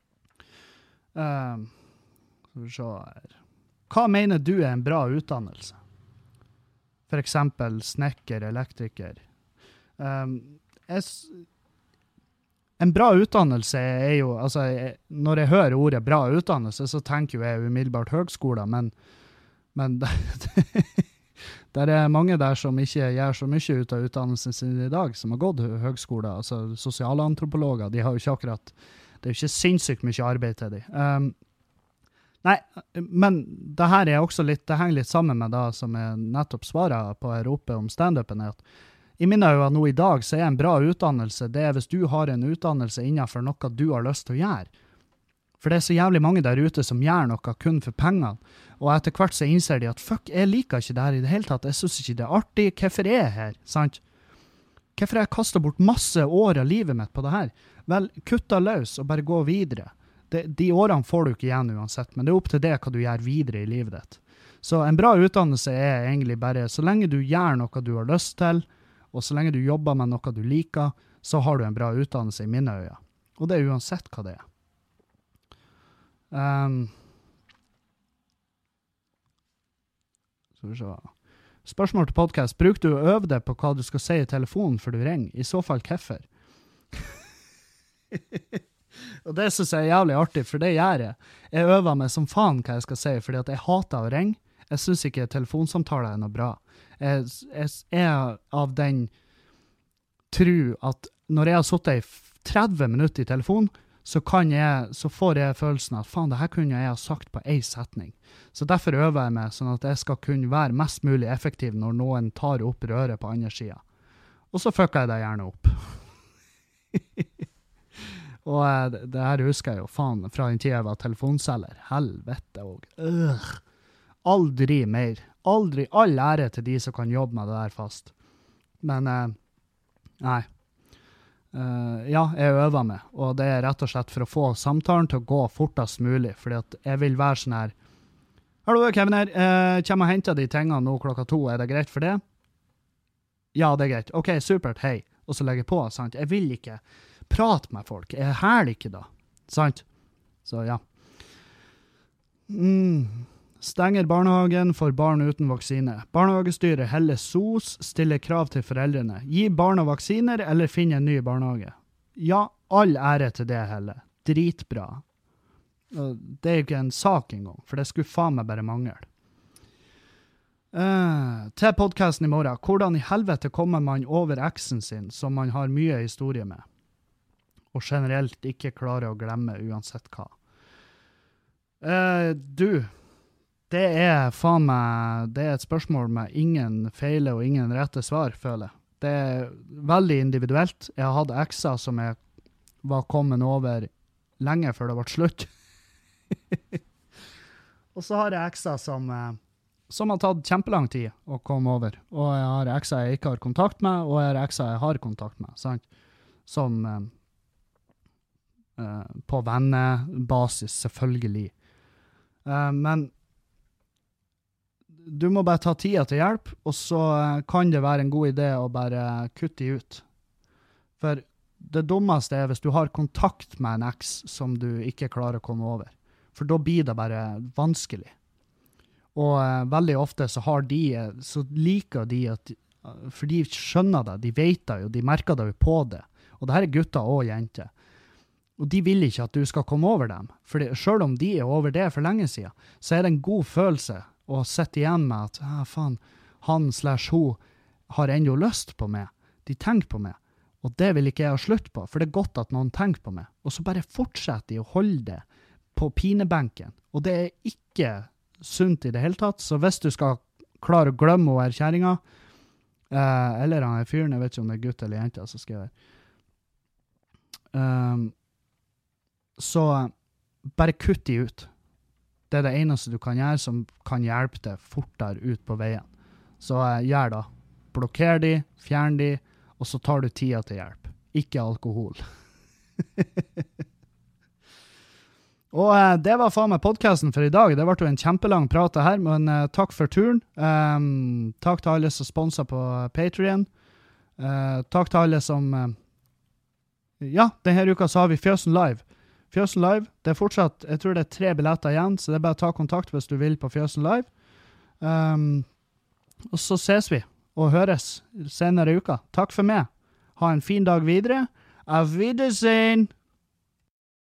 Um, skal vi se her. Hva mener du er en bra utdannelse? For eksempel snekker, elektriker. Um, jeg, en bra utdannelse er jo, altså, jeg, når jeg hører ordet bra utdannelse, så tenker jeg umiddelbart høgskoler, men, men det, det er mange der som ikke gjør så mye ut av utdannelsen sin i dag, som har gått høgskoler, altså sosialantropologer, de har jo ikke akkurat, det er jo ikke sinnssykt mye arbeid til de. Um, Nei, men det her er også litt, det henger litt sammen med det som jeg nettopp svarer på her oppe om stand-upen, er at i mine øyne nå i dag så er en bra utdannelse, det er hvis du har en utdannelse innenfor noe du har lyst til å gjøre. For det er så jævlig mange der ute som gjør noe kun for pengene, og etter hvert så innser de at fuck, jeg liker ikke det her i det hele tatt, jeg synes ikke det er artig, hvorfor er jeg her, sant? Hvorfor har jeg kastet bort masse år av livet mitt på det her? Vel, kutta løs og bare gå videre. De, de årene får du ikke igjen uansett, men det er opp til det hva du gjør videre i livet ditt. Så en bra utdannelse er egentlig bare, så lenge du gjør noe du har lyst til, og så lenge du jobber med noe du liker, så har du en bra utdannelse i mine øyne. Og det er uansett hva det er. Um, så vi se. Spørsmål til podcast. Bruker du å øve deg på hva du skal si i telefonen før du ringer? I så fall, hvorfor? Og det synes jeg er jævlig artig, for det gjør jeg. Jeg øver meg som faen hva jeg skal si, fordi at jeg hater å ringe. Jeg synes ikke telefonsamtaler er noe bra. Jeg, jeg er av den tro at når jeg har suttet i tretti minutter i telefon, så, kan jeg, så får jeg følelsen at faen, det her kunne jeg ha sagt på en setning. Så derfor øver jeg meg sånn at jeg skal kunne være mest mulig effektiv når noen tar opp røret på andre siden. Og så fucker jeg det gjerne opp. Og det, det her husker jeg jo, faen, fra en tid jeg var telefonselger. Helvete og øh. Aldri mer. Aldri, all ære til de som kan jobbe med det der fast. Men, eh, nei. Uh, ja, jeg øver meg, og det er rett og slett for å få samtalen til å gå fortest mulig, fordi at jeg vil være sånn her, hallo, Kevin her, uh, kommer og henter de tingene nå klokka to, er det greit for det? Ja, det er greit. Ok, supert, hei. Og så legger jeg på, sant? Jeg vil ikke prate med folk, jeg hæler ikke da, sant? Så ja. Mm. Stenger barnehagen for barn uten vaksine. Barnehagestyret heller S O S, stiller krav til foreldrene. Gi barna vaksiner eller finne en ny barnehage. Ja, all ære til det heller. Dritbra. Det er jo ikke en sak engang, for det skulle faen meg bare mangle. Uh, til podcasten i morgen. Hvordan i helvete kommer man over eksen sin, som man har mye historie med, og generelt ikke klarer å glemme uansett hva? Uh, du... Det er faen meg, det er et spørsmål med ingen feile og ingen rette svar, føler jeg. Det er veldig individuelt. Jeg har hatt ekser som jeg var kommet over lenge før det ble slutt. Og så har jeg ekser som, som har tatt kjempelang tid å komme over. Og jeg har ekser jeg ikke har kontakt med, og jeg har ekser jeg har kontakt med, sant? Som uh, på vennebasis, selvfølgelig. Uh, men du må bare ta tida til hjelp, og så kan det være en god idé å bare kutte de ut. For det dummeste er hvis du har kontakt med en eks som du ikke klarer å komme over. For da blir det bare vanskelig. Og uh, veldig ofte så har de, så liker de at, for de skjønner det, de vet det jo, de merker det jo på det. Og det her er gutter og jenter. Og de vil ikke at du skal komme over dem. For selv om de er over det for lenge siden, så er det en god følelse og sett igjen med at, ah, faen, han slash hun har enda lyst på meg. De tenker på meg. Og det vil ikke jeg ha slutt på, for det er godt at noen tenker på meg. Og så bare fortsetter de å holde det på pinebenken. Og det er ikke sunt i det hele tatt, så hvis du skal klare å glemme å være kjæringa, Uh, eller han er fyren, jeg vet ikke om det er gutt eller jente, så skriver jeg. Um, så bare kutt de ut. Det er det eneste du kan gjøre som kan hjelpe deg fortere ut på veien. Så uh, gjør da. Blokker de, fjern de, og så tar du tida til hjelp. Ikke alkohol. Og uh, det var faen meg podcasten for i dag. Det ble jo en kjempelang prat her, men uh, takk for turen. Um, takk til alle som sponser på Patreon. Uh, takk til alle som... Uh, ja, denne uka så har vi Fjøsen Live. Fjøsen Live, det er fortsatt, jeg tror det er tre billetter igjen, så det er bare å ta kontakt hvis du vil på Fjøsen Live. Um, og så ses vi og høres senere i uka. Takk for meg. Ha en fin dag videre. Auf Wiedersehen!